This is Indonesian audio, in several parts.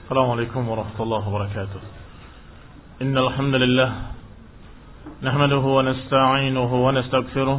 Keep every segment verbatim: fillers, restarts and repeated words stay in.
السلام عليكم ورحمة الله وبركاته. إن الحمد لله نحمده ونستعينه ونستغفره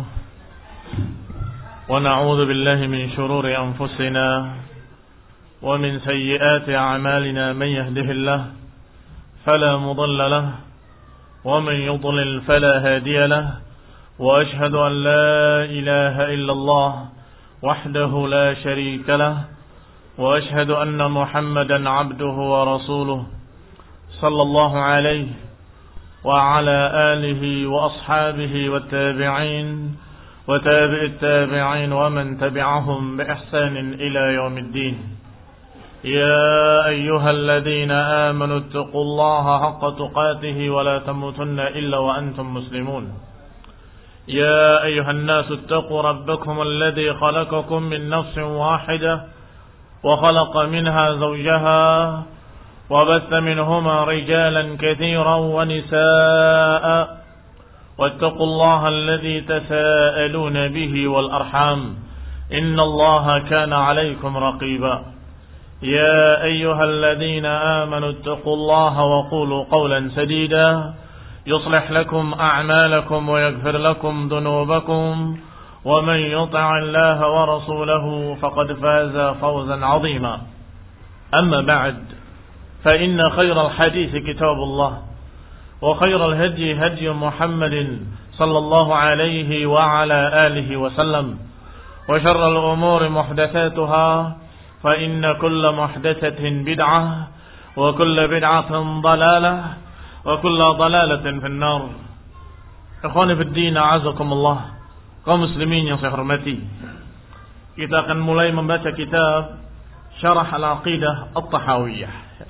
ونعوذ بالله من شرور أنفسنا ومن سيئات أعمالنا. من يهده الله فلا مضل له ومن يضلل فلا هادي له، وأشهد أن لا إله إلا الله وحده لا شريك له، وأشهد أن محمدا عبده ورسوله صلى الله عليه وعلى آله وأصحابه والتابعين وتابع التابعين ومن تبعهم بإحسان إلى يوم الدين. يا أيها الذين آمنوا اتقوا الله حق تقاته ولا تموتن إلا وأنتم مسلمون. يا أيها الناس اتقوا ربكم الذي خلقكم من نفس واحدة وخلق منها زوجها وبث منهما رجالا كثيرا ونساء، واتقوا الله الذي تساءلون به والأرحام إن الله كان عليكم رقيبا. يا أيها الذين آمنوا اتقوا الله وقولوا قولا سديدا يصلح لكم أعمالكم ويغفر لكم ذنوبكم، ومن يطع الله ورسوله فقد فاز فوزا عظيما. أما بعد، فإن خير الحديث كتاب الله، وخير الهدي هدي محمد صلى الله عليه وعلى آله وسلم، وشر الأمور محدثاتها، فإن كل محدثة بدعة وكل بدعة ضلالة وكل ضلالة في النار. Ikhwani fi din, a'azakumullah. Kaum muslimin yang saya hormati, kita akan mulai membaca kitab Syarah Al-Aqidah At-Tahawiyah,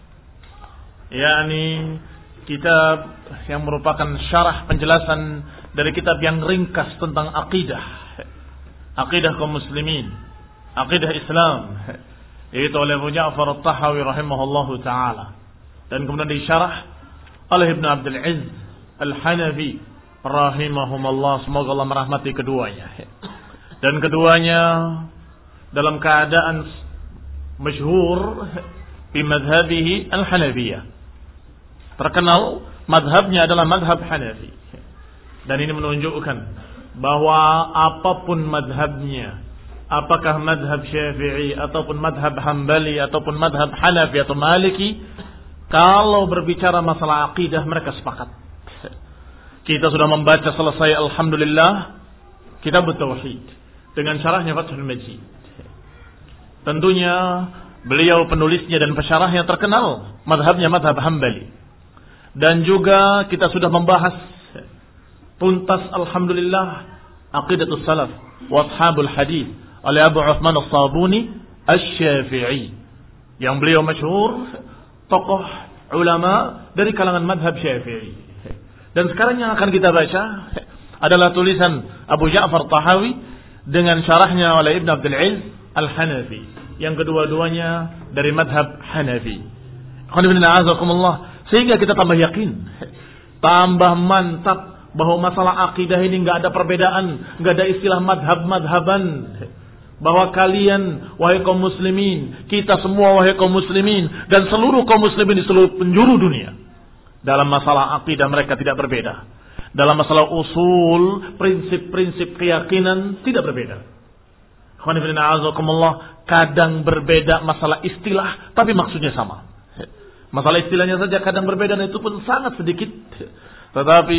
yakni kitab yang merupakan syarah penjelasan dari kitab yang ringkas tentang akidah, akidah kaum muslimin, akidah Islam, yaitu oleh Abu Ja'far At-Tahawi rahimahullahu ta'ala, dan kemudian disyarah oleh Ibn Abdul Aziz Al-Hanafi rahimahumullah, semoga Allah merahmati keduanya. Dan keduanya dalam keadaan masyhur di madhabihi al-Hanafiyah, terkenal madhabnya adalah madhab Hanafi. Dan ini menunjukkan bahwa apapun madhabnya, apakah madhab Syafi'i ataupun madhab Hambali ataupun madhab Hanafi atau Maliki, kalau berbicara masalah akidah mereka sepakat. Kita sudah membaca selesai alhamdulillah kitab Tauhid dengan syarahnya Fathul Majid. Tentunya beliau penulisnya dan pensyarahnya terkenal, madhabnya madhab Hambali. Dan juga kita sudah membahas tuntas alhamdulillah aqidatus salaf wa ashabul hadith oleh Abu Uthman As-Sabuni Asy-Syafi'i, yang beliau masyhur tokoh ulama dari kalangan madhab Syafi'i. Dan sekarang yang akan kita baca adalah tulisan Abu Ja'far Tahawi dengan syarahnya oleh Ibn Abdul Aziz Al-Hanafi, yang kedua-duanya dari madhab Hanafi. Sehingga kita tambah yakin, tambah mantap bahwa masalah akidah ini nggak ada perbedaan, nggak ada istilah madhab-madhaban. Bahwa kalian wahai kaum muslimin, kita semua wahai kaum muslimin, dan seluruh kaum muslimin di seluruh penjuru dunia, dalam masalah akidah mereka tidak berbeda. Dalam masalah usul, prinsip-prinsip keyakinan tidak berbeda. Kadang berbeda masalah istilah, tapi maksudnya sama. Masalah istilahnya saja kadang berbeda, dan itu pun sangat sedikit. Tetapi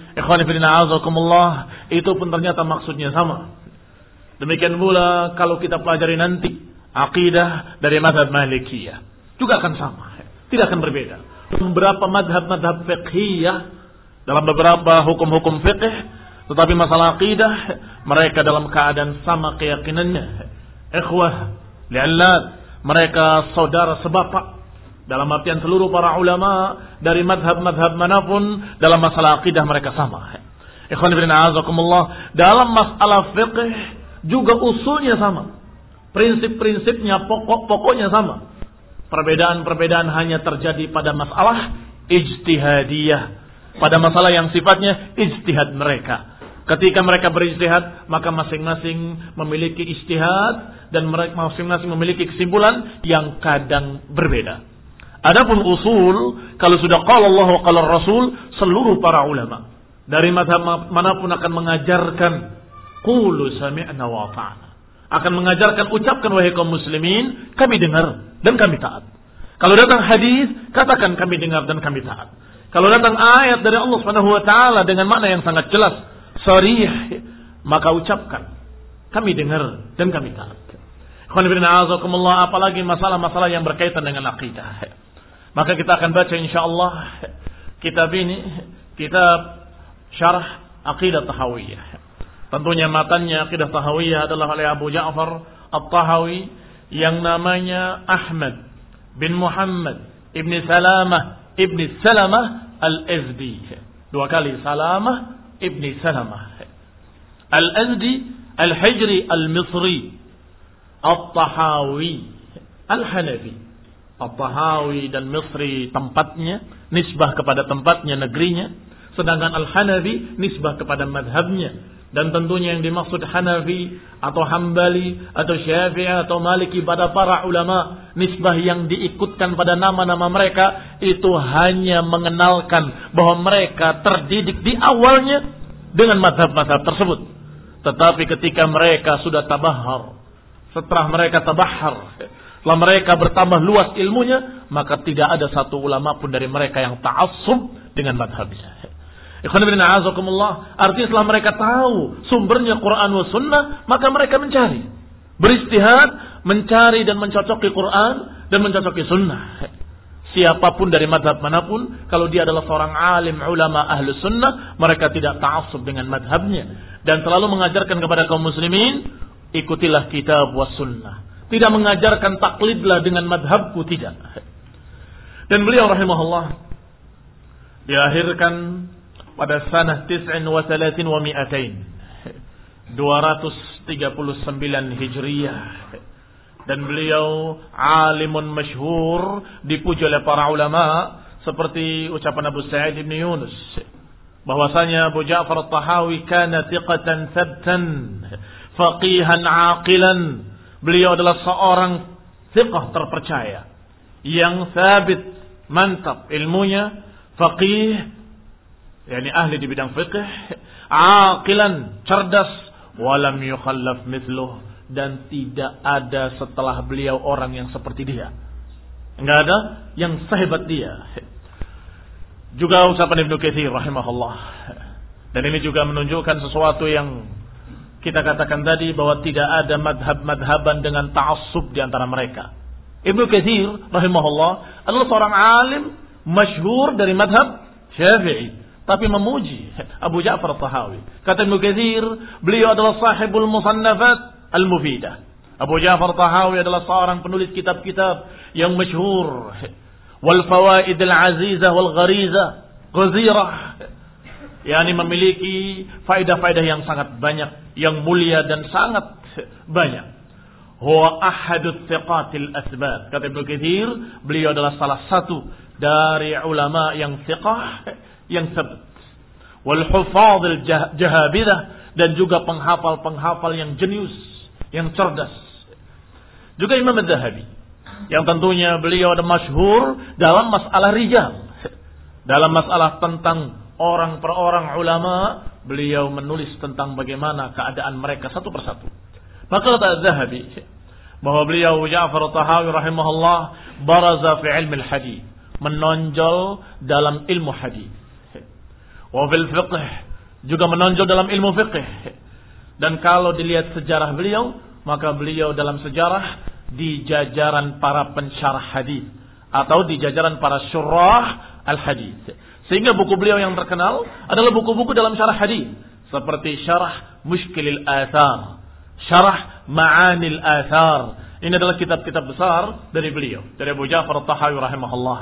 itu pun ternyata maksudnya sama. Demikian pula kalau kita pelajari nanti akidah dari mazhab Malikiyah, juga akan sama, tidak akan berbeda. Beberapa madhab-madhab fiqhiyah dalam beberapa hukum-hukum fiqh, tetapi masalah akidah mereka dalam keadaan sama keyakinannya. Ikhwah li'allad, mereka saudara sebapak dalam artian seluruh para ulama dari madhab-madhab manapun dalam masalah akidah mereka sama. Ikhwan ibn a'azakumullah, dalam masalah fiqh juga usulnya sama, prinsip-prinsipnya, pokok-pokoknya sama. Perbedaan-perbedaan hanya terjadi pada masalah ijtihadiyah, pada masalah yang sifatnya ijtihad mereka. Ketika mereka berijtihad, maka masing-masing memiliki ijtihad dan mereka masing-masing memiliki kesimpulan yang kadang berbeda. Adapun usul, kalau sudah qala Allah wa qala Rasul, seluruh para ulama dari mazhab manapun akan mengajarkan qulu sami'na wa ata'na. Akan mengajarkan, ucapkan wahai kaum muslimin, kami dengar dan kami taat. Kalau datang hadis, katakan kami dengar dan kami taat. Kalau datang ayat dari Allah Subhanahu wa taala dengan makna yang sangat jelas, sharih, maka ucapkan kami dengar dan kami taat. Apalagi masalah-masalah yang berkaitan dengan akidah. Maka kita akan baca insyaallah kitab ini, kitab Syarah Aqidah Tahawiyah. Tentunya matanya Aqidah Tahawiyah adalah oleh Abu Ja'far At-Tahawi yang namanya Ahmad bin Muhammad ibn Salamah ibn Salamah Al-Azdi. Dua kali Salamah ibn Salamah Al-Azdi Al-Hijri Al-Misri At-Tahawi Al-Hanafi. At-Tahawi dan Misri tempatnya, nisbah kepada tempatnya, negerinya. Sedangkan Al-Hanafi nisbah kepada madhabnya. Dan tentunya yang dimaksud Hanafi atau Hambali atau Syafi'i atau Maliki pada para ulama, nisbah yang diikutkan pada nama-nama mereka itu hanya mengenalkan bahwa mereka terdidik di awalnya dengan madhab-madhab tersebut. Tetapi ketika mereka sudah tabahar, setelah mereka tabahar, setelah mereka bertambah luas ilmunya, maka tidak ada satu ulama pun dari mereka yang ta'assub dengan madhabnya. Ikhwan bin a'azakumullah, artinya setelah mereka tahu sumbernya Quran wa sunnah, maka mereka mencari, beristihad, mencari dan mencocoki Quran dan mencocoki sunnah. Siapapun dari madhab manapun, kalau dia adalah seorang alim ulama ahlu sunnah, mereka tidak ta'assub dengan madhabnya dan selalu mengajarkan kepada kaum muslimin, ikutilah kitab wa sunnah. Tidak mengajarkan taklidlah dengan madhabku, tidak. Dan beliau rahimahullah diakhirkan pada sanah tis'in wa thalathin wa mi'atain, dua ratus tiga puluh sembilan Hijriyah. Dan beliau alimun masyhur, dipuji oleh para ulama seperti ucapan Abu Sa'id bin Yunus bahwasanya Abu Ja'far At-Tahawi kana thiqatan thabtan faqihan aqilan. Beliau adalah seorang thiqah terpercaya yang sabit, mantap ilmunya, faqih, yakni ahli di bidang fiqh, aqilan, cerdas, walam yukhallaf mithluh, dan tidak ada setelah beliau orang yang seperti dia. Enggak ada yang sehebat dia. Juga ucapan Ibnu Katsir rahimahullah. Dan ini juga menunjukkan sesuatu yang kita katakan tadi, bahwa tidak ada madhab-madhaban dengan ta'assub di antara mereka. Ibnu Katsir rahimahullah adalah seorang alim masyhur dari madhab Syafi'i, tapi memuji Abu Ja'far At-Tahawi. Kata Ibnu Katsir, beliau adalah sahibul musannafat al-mufidah. Abu Ja'far At-Tahawi adalah seorang penulis kitab-kitab yang masyhur, wal fawaid al-azizah wal ghariza ghazirah, yakni memiliki faedah-faedah yang sangat banyak, yang mulia dan sangat banyak. Huwa ahadut thiqatil asbat. Kata Ibnu Katsir, beliau adalah salah satu dari ulama yang thiqah, yang sabat, wal hufadhil jahabidah, dan juga penghafal-penghafal yang jenius, yang cerdas. Juga Imam Az-Zahabi, yang tentunya beliau ada masyhur dalam masalah rijal, dalam masalah tentang orang per orang ulama, beliau menulis tentang bagaimana keadaan mereka satu persatu. Maka kata Az-Zahabi bahwa beliau Ja'far At-Tahawi rahimahullah baraza fi ilmi al-hadith, menonjol dalam ilmu hadis. Wa fil fiqh, juga menonjol dalam ilmu fiqh. Dan kalau dilihat sejarah beliau, maka beliau dalam sejarah di jajaran para pensyarah hadis atau di jajaran para syurah al-hadis. Sehingga buku beliau yang terkenal adalah buku-buku dalam syarah hadis, seperti Syarah Mushkilil Athar, Syarah Ma'anil Athar. Ini adalah kitab-kitab besar dari beliau, dari Abu Ja'far At-Tahawi rahimahullah.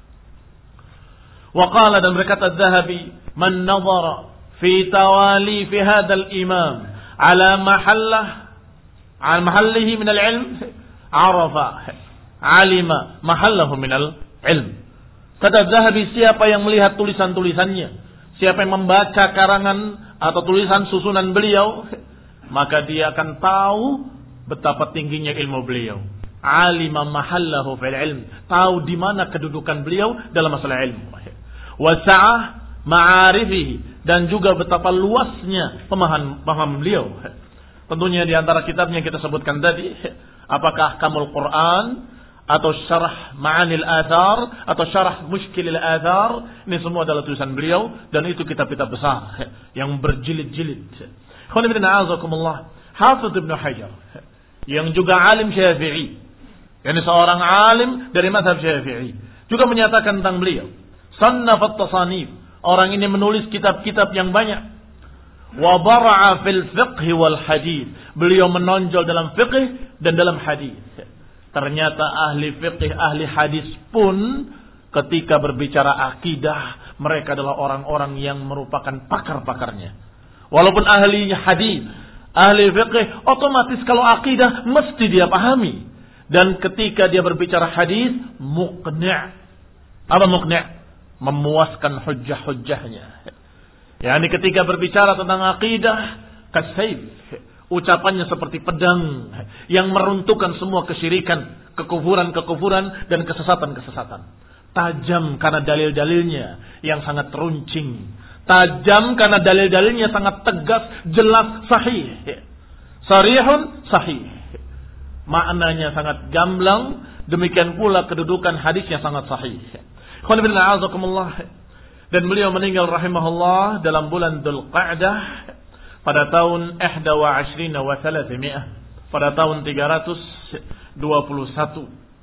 Wa qala, dan berkata Az-Zahabi, man nazara fi tawali fi hadzal imam ala mahallah al mahallihi min al-ilm arafa alima mahallahu min al-ilm. Kata Az-Zahabi, siapa yang melihat tulisan-tulisannya, siapa yang membaca karangan atau tulisan susunan beliau, maka dia akan tahu betapa tingginya ilmu beliau, alima mahallahu fil ilm, tahu di mana kedudukan beliau dalam masalah ilmu. Wasa'ah ma'arifihi, dan juga betapa luasnya pemahaman paham beliau. Tentunya di antara kitabnya kita sebutkan tadi, apakah Ahkamul Quran atau Syarah Ma'anil Athar atau Syarah Mushkilil Athar, ini semua adalah tulisan beliau dan itu kitab-kitab besar yang berjilid-jilid. Hafidz Ibnu Hajar yang juga alim Syafi'i, yani seorang alim dari mazhab Syafi'i, juga menyatakan tentang beliau, sannafat tasanif, orang ini menulis kitab-kitab yang banyak. Wa bara'a fil fiqh wal hadis, beliau menonjol dalam fiqh dan dalam hadis. Ternyata ahli fiqh, ahli hadis pun ketika berbicara akidah, mereka adalah orang-orang yang merupakan pakar-pakarnya. Walaupun ahli hadis, ahli fiqh, otomatis kalau akidah mesti dia pahami. Dan ketika dia berbicara hadis, muqni'. Apa muqni'? Memuaskan hujjah-hujjahnya. Yani ketika berbicara tentang akidah, kasayf, ucapannya seperti pedang yang meruntuhkan semua kesyirikan, kekufuran-kekufuran dan kesesatan-kesesatan. Tajam karena dalil-dalilnya yang sangat runcing. Tajam karena dalil-dalilnya sangat tegas, jelas, sahih. Sarihun sahih. Maknanya sangat gamblang, demikian pula kedudukan hadisnya sangat sahih. Dan beliau meninggal rahimahullah dalam bulan Dzulqa'dah pada tahun ihda wa ashrina wa thalathimi'ah, pada tahun tiga ratus dua puluh satu.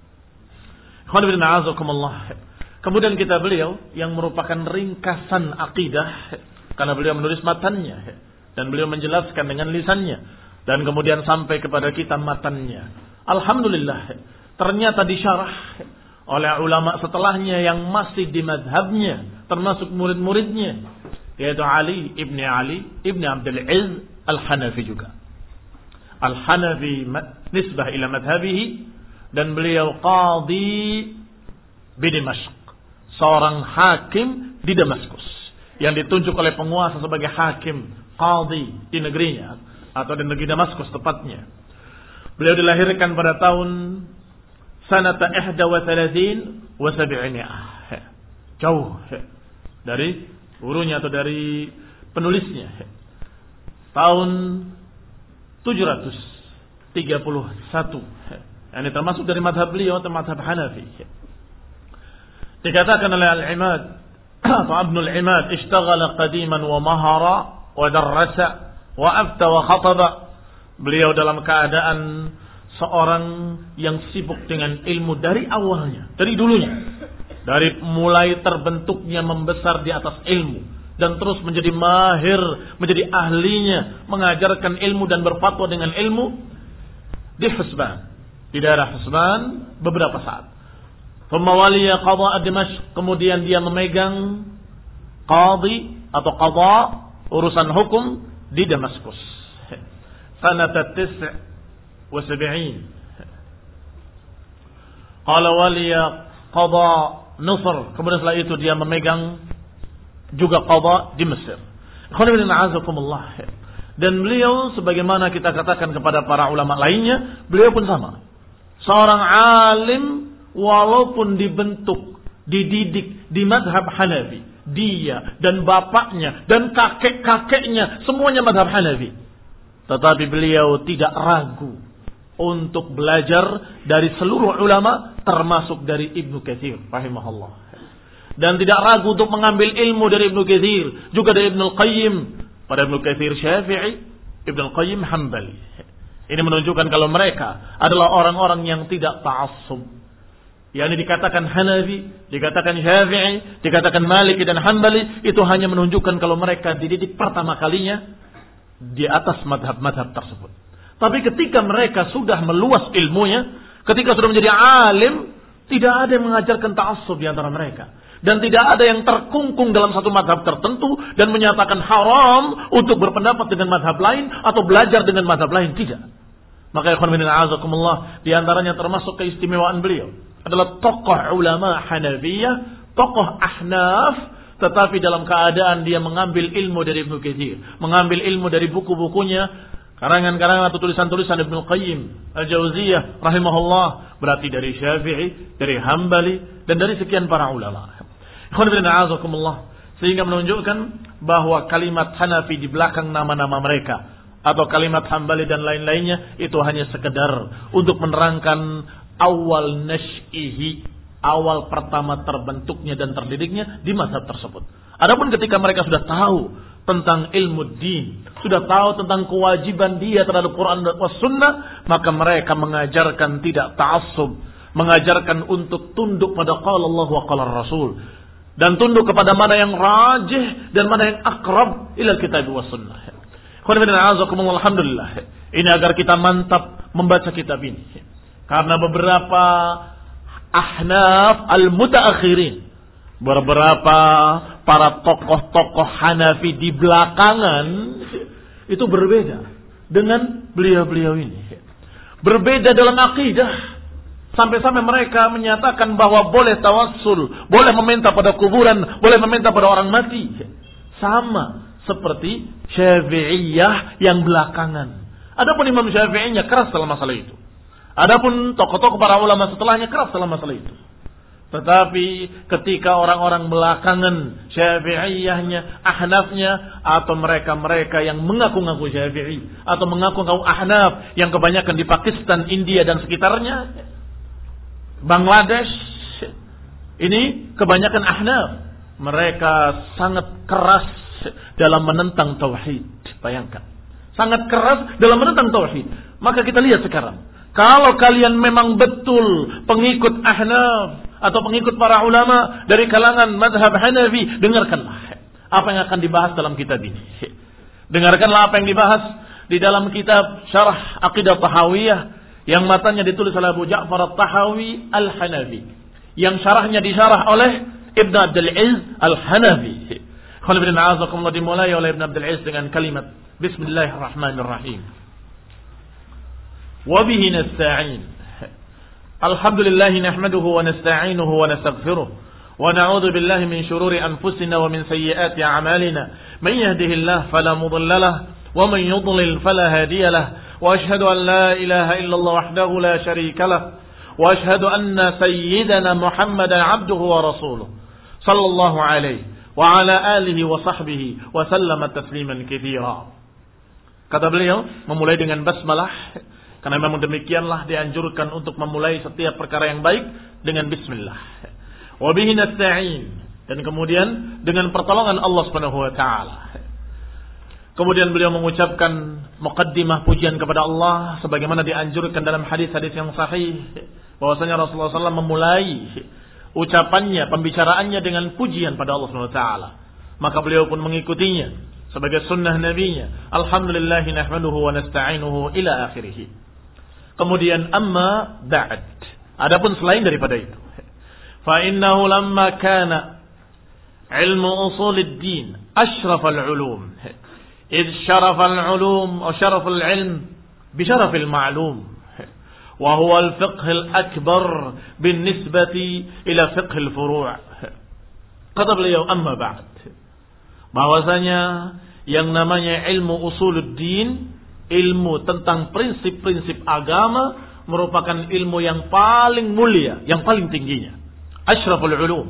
Kemudian kita beliau yang merupakan ringkasan akidah, karena beliau menulis matannya dan beliau menjelaskan dengan lisannya, dan kemudian sampai kepada kita matannya. Alhamdulillah, ternyata disyarah oleh ulama setelahnya yang masih di madhabnya, termasuk murid-muridnya, yaitu Ali ibn Ali ibn Abdul Aziz Al-Hanafi juga. Al-Hanafi nisbah ila madhabihi, dan beliau qadhi di Dimashq, seorang hakim di Damaskus yang ditunjuk oleh penguasa sebagai hakim qadhi di negerinya atau di negeri Damaskus tepatnya. Beliau dilahirkan pada tahun sanata ihda wa thalathin wa sab'imi'ah, jauh dari gurunya atau dari penulisnya, tahun tujuh ratus tiga puluh satu. Ini termasuk dari madhab beliau atau madhab Hanafi. Dikatakan oleh Al-Imad atau Ibnul Imad, ishtaghala qadiman wa mahara wa darrasa wa afta wa khataba. Beliau dalam keadaan seorang yang sibuk dengan ilmu dari awalnya, dari dulunya, dari mulai terbentuknya membesar di atas ilmu dan terus menjadi mahir, menjadi ahlinya, mengajarkan ilmu dan berfatwa dengan ilmu di Husban, di daerah Husban beberapa saat. Pemawaliya qadha Dimashq, kemudian dia memegang qadhi atau qadha, urusan hukum di Damaskus. Sanata tis' wa sab'in. Qala waliya qadha Nusr, kemudian setelah itu dia memegang juga qadha di Mesir. Dan beliau sebagaimana kita katakan kepada para ulama lainnya, beliau pun sama. Seorang alim walaupun dibentuk, dididik di madhab Hanafi, dia dan bapaknya dan kakek-kakeknya semuanya madhab Hanafi, tetapi beliau tidak ragu untuk belajar dari seluruh ulama, termasuk dari Ibnu Katsir rahimahullah, dan tidak ragu untuk mengambil ilmu dari Ibnu Katsir, juga dari Ibnu Qayyim. Pada Ibnu Katsir Syafi'i, Ibnu Qayyim Hambali. Ini menunjukkan kalau mereka adalah orang-orang yang tidak ta'assub. Yang dikatakan Hanafi, dikatakan Syafi'i, dikatakan Maliki dan Hambali, itu hanya menunjukkan kalau mereka dididik pertama kalinya di atas madhab-madhab tersebut. Tapi ketika mereka sudah meluas ilmunya, ketika sudah menjadi alim, tidak ada yang mengajarkan ta'assub di antara mereka. Dan tidak ada yang terkungkung dalam satu madhab tertentu dan menyatakan haram untuk berpendapat dengan madhab lain atau belajar dengan madhab lain. Tidak. Maka ikhwan fillah a'azakumullah, di antaranya termasuk keistimewaan beliau adalah tokoh ulama Hanafiyah, tokoh Ahnaf, tetapi dalam keadaan dia mengambil ilmu dari Ibnu Katsir, mengambil ilmu dari buku-bukunya Karangan-karangan atau tulisan-tulisan Ibnu Qayyim Al-Jauziyah rahimahullah berarti dari Syafi'i, dari Hambali dan dari sekian para ulama. Ikhwan fillah a'azakumullah, sehingga menunjukkan bahwa kalimat Hanafi di belakang nama-nama mereka atau kalimat Hambali dan lain-lainnya itu hanya sekedar untuk menerangkan awal nash'ihi, awal pertama terbentuknya dan terdidiknya di mazhab tersebut. Adapun ketika mereka sudah tahu tentang ilmu din, sudah tahu tentang kewajiban dia terhadap Quran dan Sunnah, maka mereka mengajarkan tidak ta'assub, mengajarkan untuk tunduk pada qala Allah wa qala Rasul, dan tunduk kepada mana yang rajih dan mana yang akrab ila kitab wa sunnah. Alhamdulillah, ini agar kita mantap membaca kitab ini, karena beberapa ahnaf al-mutaakhirin, beberapa para tokoh-tokoh Hanafi di belakangan itu berbeda dengan beliau-beliau ini. Berbeda dalam akidah. Sampai-sampai mereka menyatakan bahwa boleh tawassul, boleh meminta pada kuburan, boleh meminta pada orang mati. Sama seperti Syafi'iyah yang belakangan. Adapun Imam Syafi'iyah keras dalam masalah itu. Adapun tokoh-tokoh para ulama setelahnya keras dalam masalah itu. Tetapi ketika orang-orang belakangan Syafi'iyahnya, Ahnafnya, atau mereka-mereka yang mengaku-ngaku Syafi'i atau mengaku-ngaku Ahnaf yang kebanyakan di Pakistan, India dan sekitarnya, Bangladesh, ini kebanyakan Ahnaf, mereka sangat keras dalam menentang tauhid. Bayangkan, sangat keras dalam menentang tauhid. Maka kita lihat sekarang, kalau kalian memang betul pengikut Ahnaf atau pengikut para ulama dari kalangan mazhab Hanafi, dengarkanlah apa yang akan dibahas dalam kitab ini. Dengarkanlah apa yang dibahas di dalam kitab Syarah Aqidah Tahawiyah yang matanya ditulis oleh Abu Ja'far At-Tahawi Al-Hanafi, yang syarahnya disyarah oleh Ibn Abdul Aziz Al-Hanafi. Khalifah dimulai oleh Ibn Abdul Aziz dengan kalimat Bismillahirrahmanirrahim. Wa bihi nasta'in. Alhamdulillah nahmaduhu wa nasta'inuhu wa nastaghfiruh wa na'udzu billahi min shururi anfusina wa min sayyiati a'malina. Man yahdihillahu fala mudilla lahu wa man yudlil fala hadiya lahu. Wa ashhadu an la ilaha illallah wahdahu la sharika lahu wa ashhadu anna sayyidana Muhammadan 'abduhu wa rasuluh sallallahu alaihi wa ala alihi wa sahbihi wa sallama tasliman katsira. Kata beliau memulai dengan basmalah, karena memang demikianlah dianjurkan untuk memulai setiap perkara yang baik dengan bismillah. Wa bihi nasta'in, dan kemudian dengan pertolongan Allah Subhanahu wa taala. Kemudian beliau mengucapkan muqaddimah pujian kepada Allah sebagaimana dianjurkan dalam hadis-hadis yang sahih, bahwasanya Rasulullah sallallahu alaihi wasallam memulai ucapannya, pembicaraannya dengan pujian pada Allah Subhanahu wa taala. Maka beliau pun mengikutinya sebagai sunnah nabinya. Alhamdulillah nahmaduhu wa nasta'inuhu ila akhirih. Kemudian amma ba'd, adapun selain daripada itu, fa innahu lamma kana ilmu usulid din ashrafal ulum, id sharafal ulum wa sharafal ilm bi sharafil ma'lum, wa huwa al fiqh al akbar binisbati ila fiqh al furu'. Kata beliau amma ba'd, bahwasanya yang namanya ilmu usuluddin, ilmu tentang prinsip-prinsip agama, merupakan ilmu yang paling mulia, yang paling tingginya. Asyraful ulum.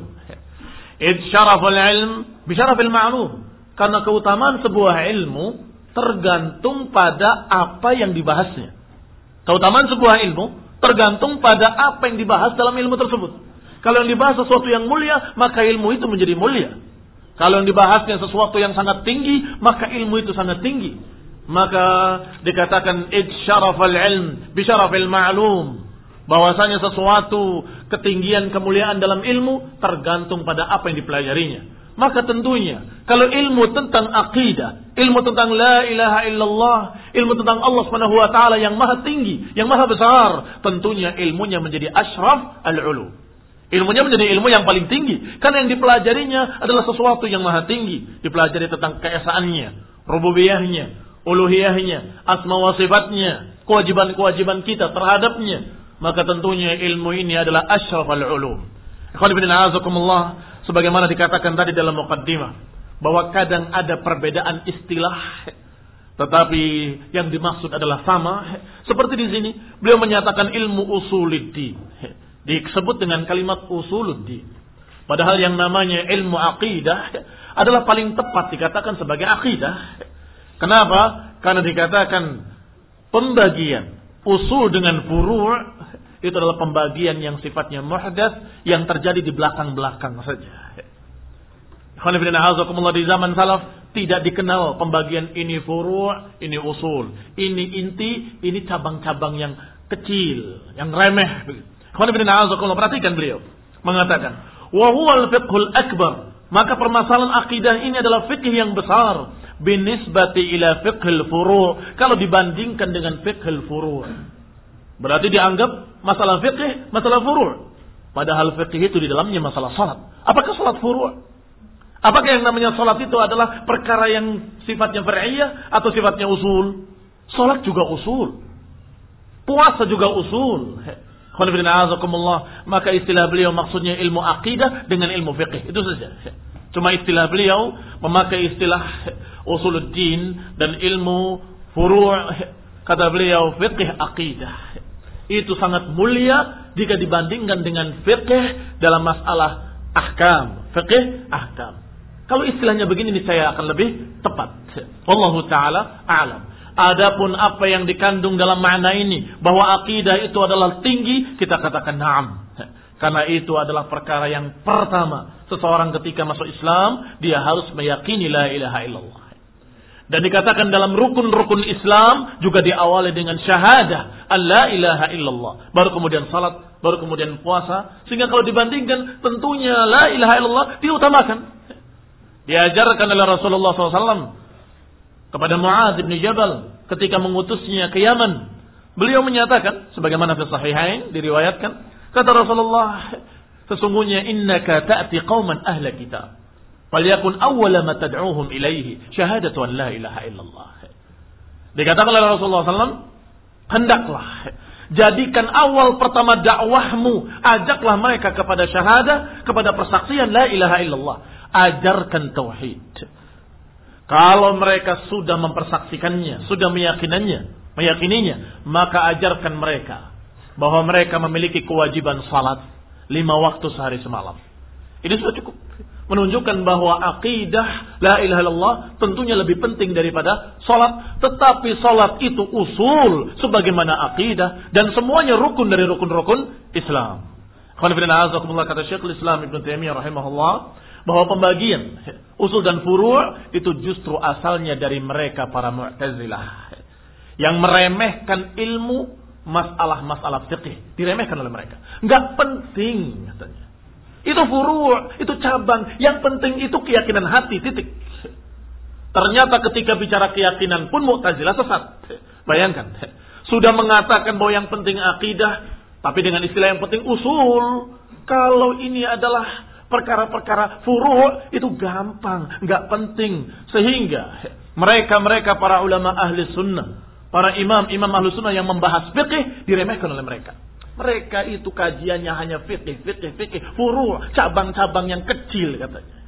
Id syaraful ilm bi syarafil ma'lum. Karena keutamaan sebuah ilmu tergantung pada apa yang dibahasnya. Keutamaan sebuah ilmu tergantung pada apa yang dibahas dalam ilmu tersebut. Kalau yang dibahas sesuatu yang mulia, maka ilmu itu menjadi mulia. Kalau yang dibahasnya sesuatu yang sangat tinggi, maka ilmu itu sangat tinggi. Maka dikatakan id syarafal ilm bi syarafil ma'lum, bahwasanya sesuatu ketinggian kemuliaan dalam ilmu tergantung pada apa yang dipelajarinya. Maka tentunya kalau ilmu tentang akidah, ilmu tentang la ilaha illallah, ilmu tentang Allah Subhanahu wa taala yang maha tinggi, yang maha besar, tentunya ilmunya menjadi asyraf al-ulum. Ilmunya menjadi ilmu yang paling tinggi, karena yang dipelajarinya adalah sesuatu yang maha tinggi. Dipelajari tentang keesaannya, rububiyahnya, uluhiyahnya, asma wa sifatnya, kewajiban-kewajiban kita terhadapnya. Maka tentunya ilmu ini adalah asyrafal ulum. Ikhwan fillah a'azakumullah, sebagaimana dikatakan tadi dalam muqaddimah, bahwa kadang ada perbedaan istilah Tetapi yang dimaksud adalah sama. Seperti di sini beliau menyatakan ilmu usuluddin. Disebut dengan kalimat usuluddin. Padahal yang namanya ilmu aqidah adalah paling tepat dikatakan sebagai aqidah. Kenapa? Karena dikatakan pembagian usul dengan furu' itu adalah pembagian yang sifatnya muhdats yang terjadi di belakang-belakang saja. Di zaman salaf tidak dikenal pembagian ini furu', ini usul, ini inti, ini cabang-cabang yang kecil, yang remeh. Perhatikan beliau mengatakan, wa huwal fiqhul akbar, maka permasalahan akidah ini adalah fikih yang besar binisbati ila fiqhil furu', kalau dibandingkan dengan fiqhil furu'. Berarti dianggap masalah fikih, masalah furu'. Padahal fikih itu di dalamnya masalah salat. Apakah salat furu'? Apakah yang namanya salat itu adalah perkara yang sifatnya far'iyah atau sifatnya usul? Salat juga usul. Puasa juga usul. Maka istilah beliau maksudnya ilmu akidah dengan ilmu fiqih. Itu saja. Cuma istilah beliau memakai istilah usuluddin dan ilmu furu'. Kata beliau fiqih akidah. Itu sangat mulia jika dibandingkan dengan fiqih dalam masalah ahkam. Fiqih ahkam. Kalau istilahnya begini ini saya akan lebih tepat. Wallahu ta'ala a'lam. Adapun apa yang dikandung dalam makna ini, bahwa akidah itu adalah tinggi, kita katakan na'am. Karena itu adalah perkara yang pertama. Seseorang ketika masuk Islam, dia harus meyakini la ilaha illallah. Dan dikatakan dalam rukun-rukun Islam, juga diawali dengan syahadah, an la ilaha illallah. Baru kemudian salat, baru kemudian puasa. Sehingga kalau dibandingkan, tentunya la ilaha illallah diutamakan. Diajarkan oleh Rasulullah shallallahu alaihi wasallam kepada Mu'adz bin Jabal ketika mengutusnya ke Yaman. Beliau menyatakan sebagaimana fi sahihain diriwayatkan, kata Rasulullah, sesungguhnya innaka ta'ti qauman ahla kitab, falyakun awwala ma tad'uuhum ilaihi syahadatu an la ilaha illallah. Dikatakan oleh Rasulullah shallallahu alaihi wasallam, hendaklah jadikan awal pertama dakwahmu, ajaklah mereka kepada syahadah, kepada persaksian la ilaha illallah. Ajarkan tauhid. Kalau mereka sudah mempersaksikannya, sudah meyakinannya, meyakininya, maka ajarkan mereka bahwa mereka memiliki kewajiban salat lima waktu sehari semalam. Ini sudah cukup menunjukkan bahwa akidah la ilaha illallah tentunya lebih penting daripada salat. Tetapi salat itu usul sebagaimana akidah dan semuanya rukun dari rukun-rukun Islam. Kata Syekhul Islam Ibnu Taimiyah rahimahullah, bahwa pembagian usul dan furu' itu justru asalnya dari mereka para Mu'tazilah yang meremehkan ilmu masalah-masalah fikih, diremehkan oleh mereka. Enggak penting katanya. Itu furu', itu cabang, yang penting itu keyakinan hati, titik. Ternyata ketika bicara keyakinan pun Mu'tazilah sesat. Bayangkan, sudah mengatakan bahwa yang penting akidah, tapi dengan istilah yang penting usul. Kalau ini adalah perkara-perkara furu' itu gampang, enggak penting. Sehingga mereka-mereka para ulama ahli sunnah, para imam-imam ahli sunnah yang membahas fikih diremehkan oleh mereka. Mereka itu kajiannya hanya fikih, fikih, fikih, furu', cabang-cabang yang kecil katanya.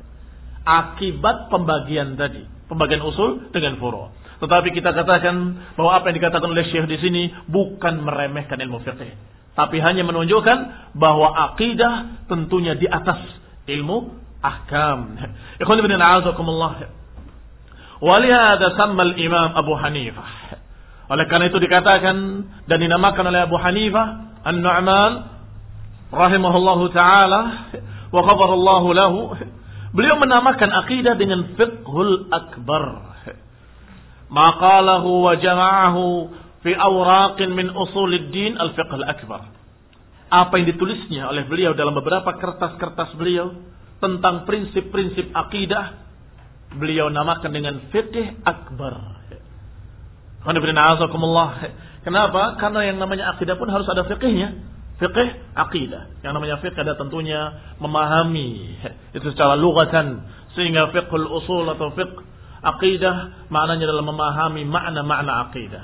Akibat pembagian tadi, pembagian usul dengan furu'. Tetapi kita katakan bahwa apa yang dikatakan oleh Syekh di sini bukan meremehkan ilmu fikih, tapi hanya menunjukkan bahwa akidah tentunya di atas ilmu ahkam. Ikhwan ibn a'azakumullah. Walihada samma al-imam Abu Hanifah. Oleh karena itu dikatakan dan dinamakan oleh Abu Hanifah An-Nu'man rahimahullahu ta'ala wa ghafarallahu lahu. Beliau menamakan akidah dengan fiqhul akbar. Maqalahu wa jama'ahu fi awraqin min usuluddin al-fiqhul akbar. Apa yang ditulisnya oleh beliau dalam beberapa kertas-kertas beliau tentang prinsip-prinsip akidah, beliau namakan dengan fiqh akbar. Kenapa? Karena yang namanya akidah pun harus ada fiqhnya. Fiqh akidah. Yang namanya fiqh ada tentunya memahami itu secara lughatan, sehingga fiqhul usul atau fiqh akidah maknanya adalah memahami makna-makna akidah.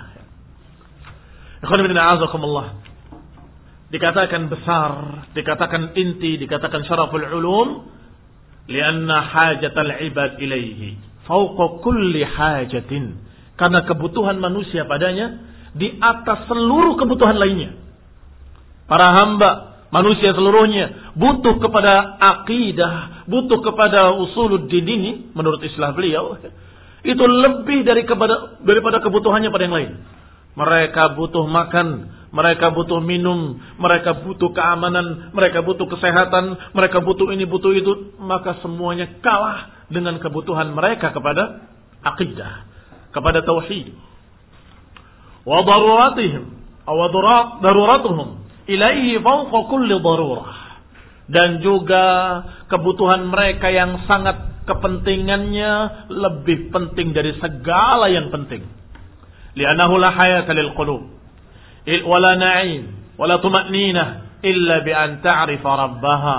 Dikatakan besar, dikatakan inti, dikatakan syaraful ulum, lianna hajatal ibad ilaihi fauqa kulli hajatin, Karena kebutuhan manusia padanya di atas seluruh kebutuhan lainnya. Para hamba, manusia seluruhnya butuh kepada akidah, butuh kepada usuluddin ini menurut istilah beliau. Itu lebih dari kepada, daripada kebutuhannya pada yang lain. Mereka butuh makan, mereka butuh minum, mereka butuh keamanan, mereka butuh kesehatan, mereka butuh ini, butuh itu. Maka semuanya kalah dengan kebutuhan mereka kepada akidah, kepada tauhid. Wa daruratihim, aw daruratuhum ilaihi fawqa kulli darurah. Dan juga kebutuhan mereka yang sangat kepentingannya lebih penting dari segala yang penting. Li'annahu la hayata lil qulub wala na'im wala tuma'ninah illa bi an ta'rifa rabbaha.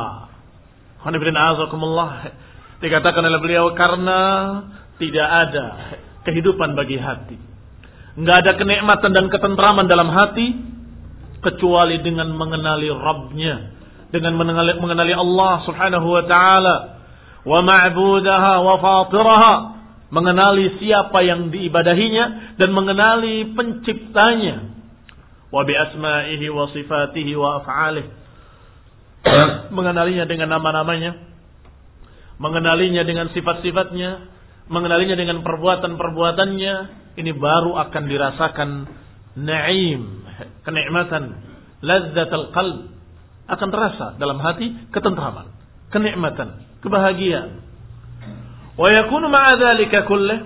Dikatakan oleh beliau karena tidak ada kehidupan bagi hati, enggak ada kenikmatan dan ketentraman dalam hati kecuali dengan mengenali Rabbnya, dengan mengenali, mengenali Allah Subhanahu wa taala, wa ma'budaha wa fatiraha, mengenali siapa yang diibadahinya dan mengenali penciptanya, wa bi asma'ihi wa sifatihi wa af'alihi, mengenalinya dengan nama-namanya, mengenalinya dengan sifat-sifatnya, mengenalinya dengan perbuatan-perbuatannya. Ini baru akan dirasakan na'im, kenikmatan, lazzatul qalb, akan terasa dalam hati ketentraman, kenikmatan, kebahagiaan. Wa yakunu ma'a dzalika kullih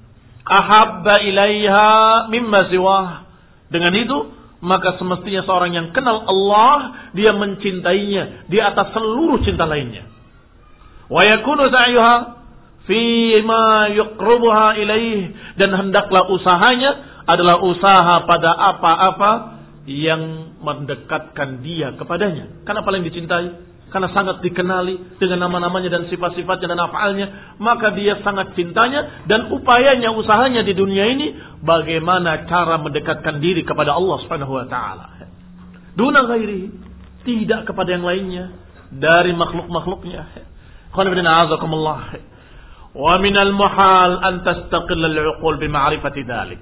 ahabba ilaiha mimma siwah. Dengan itu maka semestinya seorang yang kenal Allah, dia mencintainya di atas seluruh cinta lainnya. Wa yakunu sa'yuha fi ma yuqribuha ilaih, dan hendaklah usahanya adalah usaha pada apa-apa yang mendekatkan dia kepadanya. Karena paling dicintai, karena sangat dikenali dengan nama-namanya dan sifat-sifatnya dan af'alnya, maka dia sangat cintanya, dan upayanya, usahanya di dunia ini bagaimana cara mendekatkan diri kepada Allah Subhanahu wa taala. Duna ghairi, tidak kepada yang lainnya dari makhluk-makhluknya. Qul inna a'udzukumullah. Wa minal muhal an tastaqilla al-'uqul bi ma'rifati dzalik.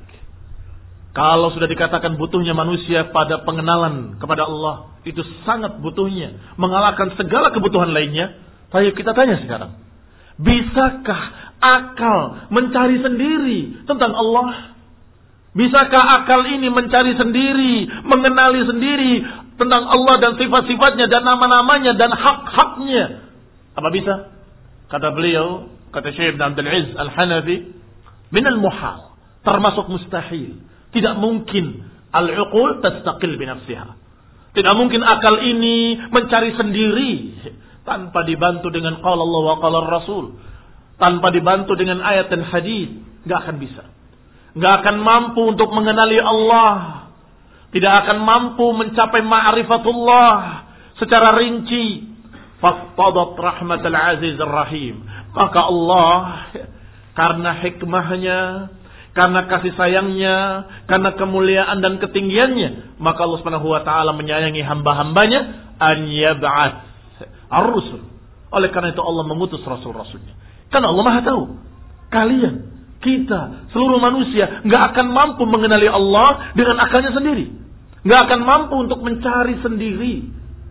Kalau sudah dikatakan butuhnya manusia pada pengenalan kepada Allah, itu sangat butuhnya, mengalahkan segala kebutuhan lainnya. Ayo kita tanya sekarang, bisakah akal mencari sendiri tentang Allah? Bisakah akal ini mencari sendiri, mengenali sendiri tentang Allah dan sifat-sifatnya dan nama-namanya dan hak-haknya? Apa bisa? Kata beliau, kata Syekh Ibn Abdul Aziz Al-Hanafi, minal muhal, termasuk mustahil. Tidak mungkin al-uqul tastaqil binafsiha. Tidak mungkin akal ini mencari sendiri tanpa dibantu dengan qala Allah wa qala Rasul, tanpa dibantu dengan ayat dan hadis. Enggak akan bisa. Enggak akan mampu untuk mengenali Allah. Tidak akan mampu mencapai ma'rifatullah secara rinci. Faqtadat rahmatal aziz ar-rahim. Maka Allah karena hikmahnya, karena kasih sayangnya, karena kemuliaan dan ketinggiannya, maka Allah Subhanahu wa taala menyayangi hamba-hambanya an yab'ats ar-rusul. Oleh karena itu Allah mengutus rasul-rasulnya. Karena Allah Maha tahu. Kalian, kita, seluruh manusia enggak akan mampu mengenali Allah dengan akalnya sendiri. Enggak akan mampu untuk mencari sendiri.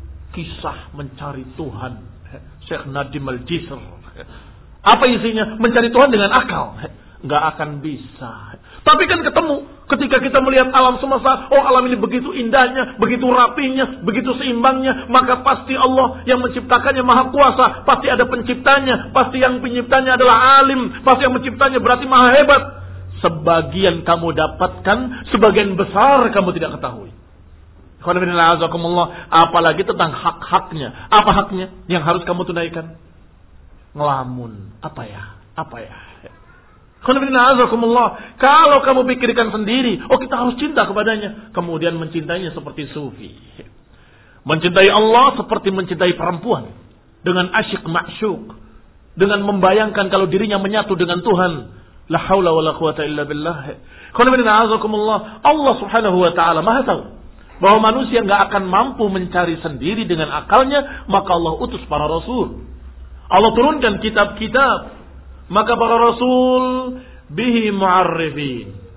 Kisah mencari Tuhan, Syekh Nadim Al-Jisr. Apa isinya? Mencari Tuhan dengan akal. Nggak akan bisa. Tapi kan ketemu ketika kita melihat alam semesta. Oh, alam ini begitu indahnya, begitu rapinya, begitu seimbangnya. Maka pasti Allah yang menciptakannya maha kuasa. Pasti ada penciptanya. Pasti yang penciptanya adalah alim. Pasti yang menciptanya berarti maha hebat. Sebagian kamu dapatkan, sebagian besar kamu tidak ketahui. Apalagi tentang hak-haknya. Apa haknya yang harus kamu tunaikan? Ngelamun. Apa ya? Apa ya? Kalau kamu pikirkan sendiri, oh kita harus cinta kepadanya, kemudian mencintainya seperti sufi. Mencintai Allah seperti mencintai perempuan, dengan asyik ma'syuk, dengan membayangkan kalau dirinya menyatu dengan Tuhan. La haula wala quwata illa billah. Allah Subhanahu wa taala Maha tahu bahwa manusia enggak akan mampu mencari sendiri dengan akalnya, maka Allah utus para rasul. Allah turunkan kitab-kitab. Maka para rasul bihi mu'arrifin,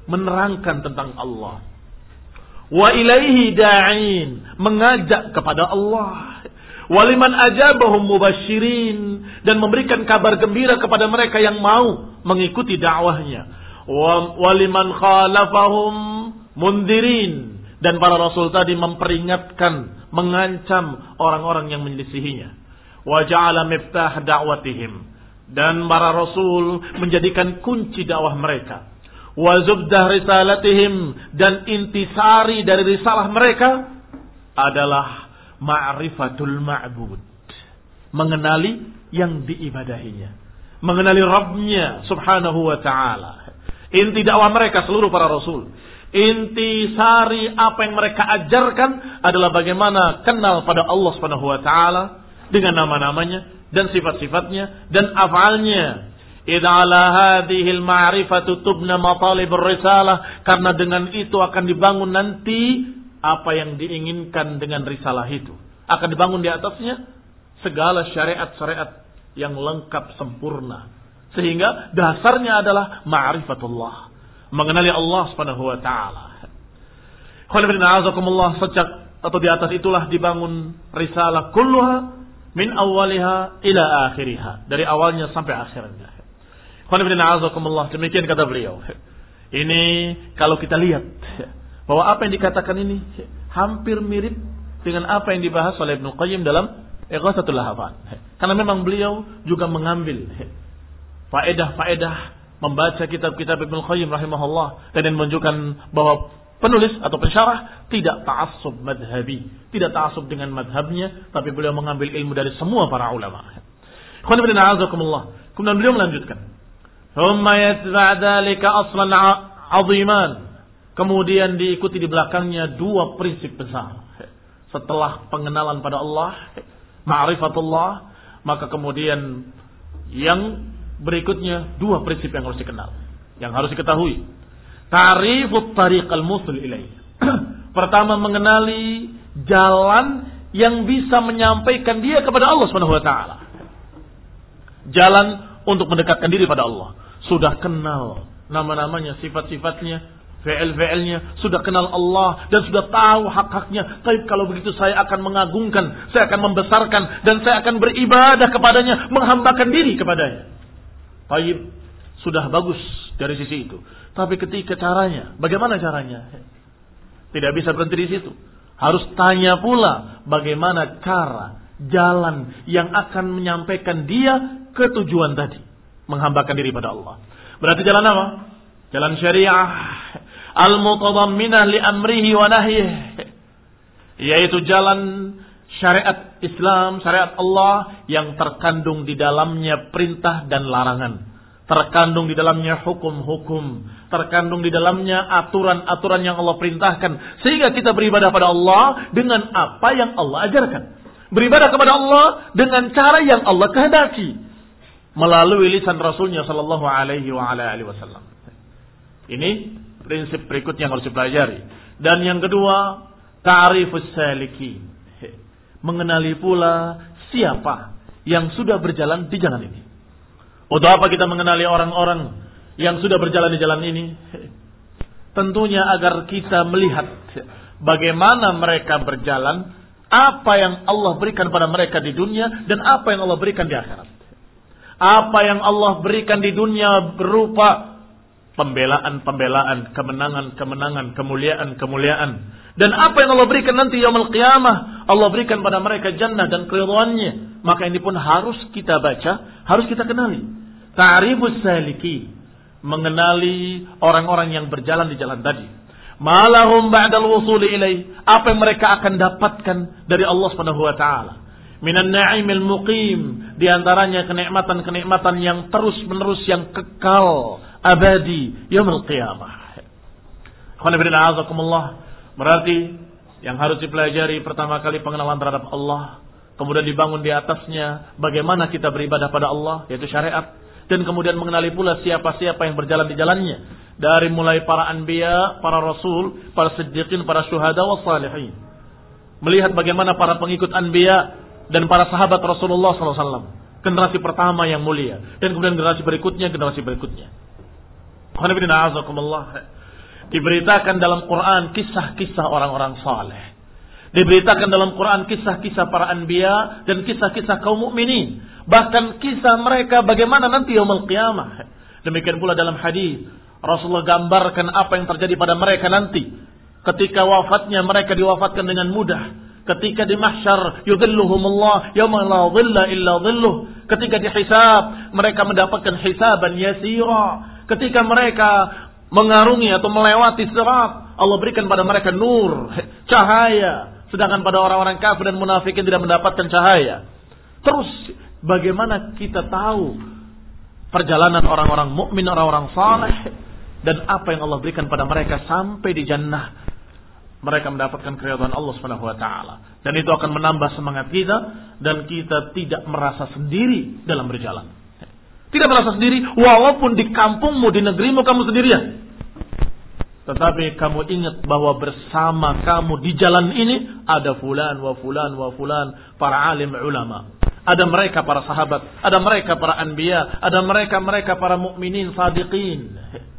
menerangkan tentang Allah. Wa ilaihi da'in, mengajak kepada Allah. Waliman ajabahum mubasyirin, dan memberikan kabar gembira kepada mereka yang mau mengikuti dakwahnya. Waliman khalafahum mundirin, dan para rasul tadi memperingatkan, mengancam orang-orang yang menyelisihinya. Wa ja'ala miftah da'watihim, dan para rasul menjadikan kunci dakwah mereka. Wa zubdah risalatihim, dan intisari dari risalah mereka adalah ma'rifatul ma'bud, mengenali yang diibadahinya, mengenali Rabbnya subhanahu wa ta'ala. Inti dakwah mereka seluruh para rasul, intisari apa yang mereka ajarkan adalah bagaimana kenal pada Allah subhanahu wa ta'ala dengan nama-namanya dan sifat-sifatnya dan af'alnya. Idza ala hadhil ma'rifatu tubna matalibur risalah, karena dengan itu akan dibangun nanti apa yang diinginkan dengan risalah itu. Akan dibangun di atasnya segala syariat-syariat yang lengkap sempurna. Sehingga dasarnya adalah ma'rifatullah, mengenali Allah Subhanahu wa taala. Alhamdulillah, sejak atau di atas itulah dibangun risalah kulluha min awwaliha ila akhiriha, dari awalnya sampai akhirnya. Alhamdulillah, demikian kata beliau. Ini kalau kita lihat bahwa apa yang dikatakan ini hampir mirip dengan apa yang dibahas oleh Ibnu Qayyim dalam Ighatsatul Lahfan. Karena memang beliau juga mengambil faedah-faedah membaca kitab-kitab Ibnu Qayyim rahimahullah, dan menunjukkan bahwa penulis atau pensyarah tidak ta'assub madhabi, tidak ta'assub dengan madhabnya, tapi beliau mengambil ilmu dari semua para ulama. Kemudian beliau melanjutkan, thumma yatba' dzalika aslan 'aziman, kemudian diikuti di belakangnya dua prinsip besar. Setelah pengenalan pada Allah, ma'rifatullah, maka kemudian yang berikutnya dua prinsip yang harus dikenal, yang harus diketahui. Ta'rifut tariqal musil ilaih. Pertama, mengenali jalan yang bisa menyampaikan dia kepada Allah Subhanahu wa taala. Jalan untuk mendekatkan diri pada Allah. Sudah kenal nama-namanya, sifat-sifatnya, fi'il-fi'ilnya, sudah kenal Allah dan sudah tahu hak-haknya. Tapi kalau begitu saya akan mengagungkan, saya akan membesarkan, dan saya akan beribadah kepadanya, menghambakan diri kepadanya. Baik, sudah bagus dari sisi itu. Tapi ketika caranya, bagaimana caranya? Tidak bisa berhenti di situ. Harus tanya pula bagaimana cara, jalan yang akan menyampaikan dia ke tujuan tadi, menghambakan diri pada Allah. Berarti jalan apa? Jalan syariah al-mutadamminah li amrihi wa nahyih, yaitu jalan syariat Islam, syariat Allah yang terkandung di dalamnya perintah dan larangan, terkandung di dalamnya hukum-hukum, terkandung di dalamnya aturan-aturan yang Allah perintahkan, sehingga kita beribadah pada Allah dengan apa yang Allah ajarkan, beribadah kepada Allah dengan cara yang Allah kehendaki melalui lisan Rasulnya sallallahu alaihi wa ala alihi wasallam. Ini prinsip berikutnya yang harus dipelajari. Dan yang kedua, ta'rifus salikin, mengenali pula siapa yang sudah berjalan di jalan ini. Untuk apa kita mengenali orang-orang yang sudah berjalan di jalan ini? Tentunya agar kita melihat bagaimana mereka berjalan, apa yang Allah berikan pada mereka di dunia, dan apa yang Allah berikan di akhirat. Apa yang Allah berikan di dunia berupa pembelaan-pembelaan, kemenangan-kemenangan, kemuliaan-kemuliaan. Dan apa yang Allah berikan nanti yaumul qiyamah, Allah berikan pada mereka jannah dan keridhaannya. Maka ini pun harus kita baca, harus kita kenali. Ta'rifus saliki, mengenali orang-orang yang berjalan di jalan tadi. Malahum ba'dal wusuli ilaih, apa yang mereka akan dapatkan dari Allah Subhanahu wa taala. Minan na'imil muqim, di antaranya kenikmatan-kenikmatan yang terus-menerus, yang kekal, abadi, yaumul qiyamah. Berarti yang harus dipelajari pertama kali pengenalan terhadap Allah, kemudian dibangun di atasnya bagaimana kita beribadah pada Allah, yaitu syariat, dan kemudian mengenali pula siapa-siapa yang berjalan di jalannya, dari mulai para anbiya, para rasul, para siddiqin, para syuhada wa salihin. Melihat bagaimana para pengikut anbiya dan para sahabat Rasulullah sallallahu alaihi wasallam, generasi pertama yang mulia, dan kemudian generasi berikutnya, generasi berikutnya. Diberitakan dalam Quran kisah-kisah orang-orang saleh. Diberitakan dalam Quran kisah-kisah para anbiya dan kisah-kisah kaum mukminin. Bahkan kisah mereka bagaimana nanti yaumul qiyamah. Demikian pula dalam hadis Rasulullah gambarkan apa yang terjadi pada mereka nanti. Ketika wafatnya mereka diwafatkan dengan mudah. Ketika di mahsyar yudhilluhumullah yauma la dhilla illa dhilluh. Ketika dihisab mereka mendapatkan hisaban yasira. Ketika mereka mengarungi atau melewati sirat, Allah berikan pada mereka nur, cahaya. Sedangkan pada orang-orang kafir dan munafikin tidak mendapatkan cahaya. Terus bagaimana kita tahu perjalanan orang-orang mukmin, orang-orang saleh, dan apa yang Allah berikan pada mereka sampai di jannah? Mereka mendapatkan keridhaan Allah Subhanahu wa taala. Dan itu akan menambah semangat kita dan kita tidak merasa sendiri dalam berjalan. Tidak merasa sendiri walaupun di kampungmu, di negerimu kamu sendirian. Tetapi kamu ingat bahwa bersama kamu di jalan ini ada fulan wa fulan wa fulan, para alim ulama. Ada mereka para sahabat, ada mereka para anbiya, ada mereka-mereka para mukminin sadiqin.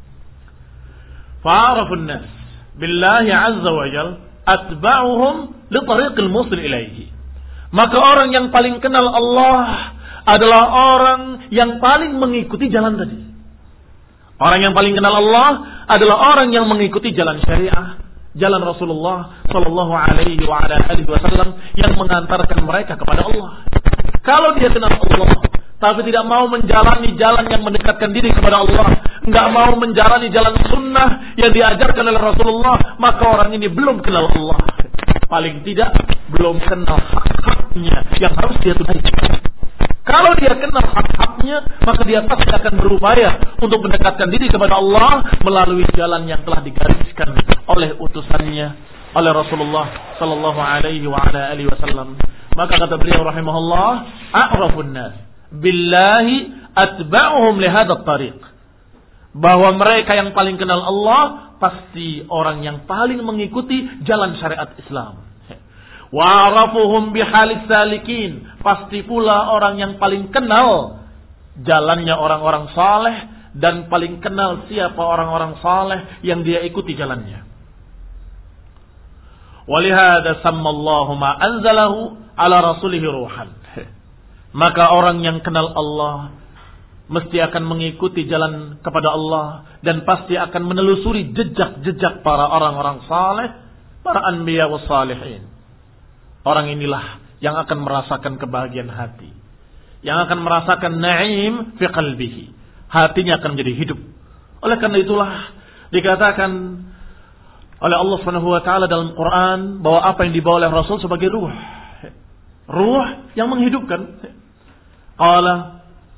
Fa'arafun nas billahi azza wa jal atba'uhum li tariqil musil ilaihi. Maka orang yang paling kenal Allah adalah orang yang paling mengikuti jalan tadi. Orang yang paling kenal Allah adalah orang yang mengikuti jalan syariah, jalan Rasulullah sallallahu alaihi wa ala alihi wasallam yang mengantarkan mereka kepada Allah. Kalau dia kenal Allah tapi tidak mau menjalani jalan yang mendekatkan diri kepada Allah, enggak mau menjalani jalan sunnah yang diajarkan oleh Rasulullah, maka orang ini belum kenal Allah. Paling tidak belum kenal hak-haknya yang harus dia tunaikan. Kalau dia kenal hak-haknya, maka dia pasti akan berupaya untuk mendekatkan diri kepada Allah melalui jalan yang telah digariskan oleh utusannya, oleh Rasulullah sallallahu alaihi wa ala alihi wasallam. Maka kata beliau rahimahullah, a'rafun nas billahi atba'uhum li hadzal tariq. Bahwa mereka yang paling kenal Allah pasti orang yang paling mengikuti jalan syariat Islam. Wa'arafuhum bihalis salikin, pasti pula orang yang paling kenal jalannya orang-orang saleh dan paling kenal siapa orang-orang saleh yang dia ikuti jalannya. Walihada sammallahu ma anzalahu ala rasulihi ruhan. Maka orang yang kenal Allah mesti akan mengikuti jalan kepada Allah dan pasti akan menelusuri jejak-jejak para orang-orang saleh, para anbiya was salihin. Orang inilah yang akan merasakan kebahagiaan hati, yang akan merasakan na'im fi qalbihi. Hatinya akan menjadi hidup. Oleh karena itulah dikatakan oleh Allah Subhanahu wa taala dalam Quran bahwa apa yang dibawa oleh Rasul sebagai ruh. Ruh yang menghidupkan. Qala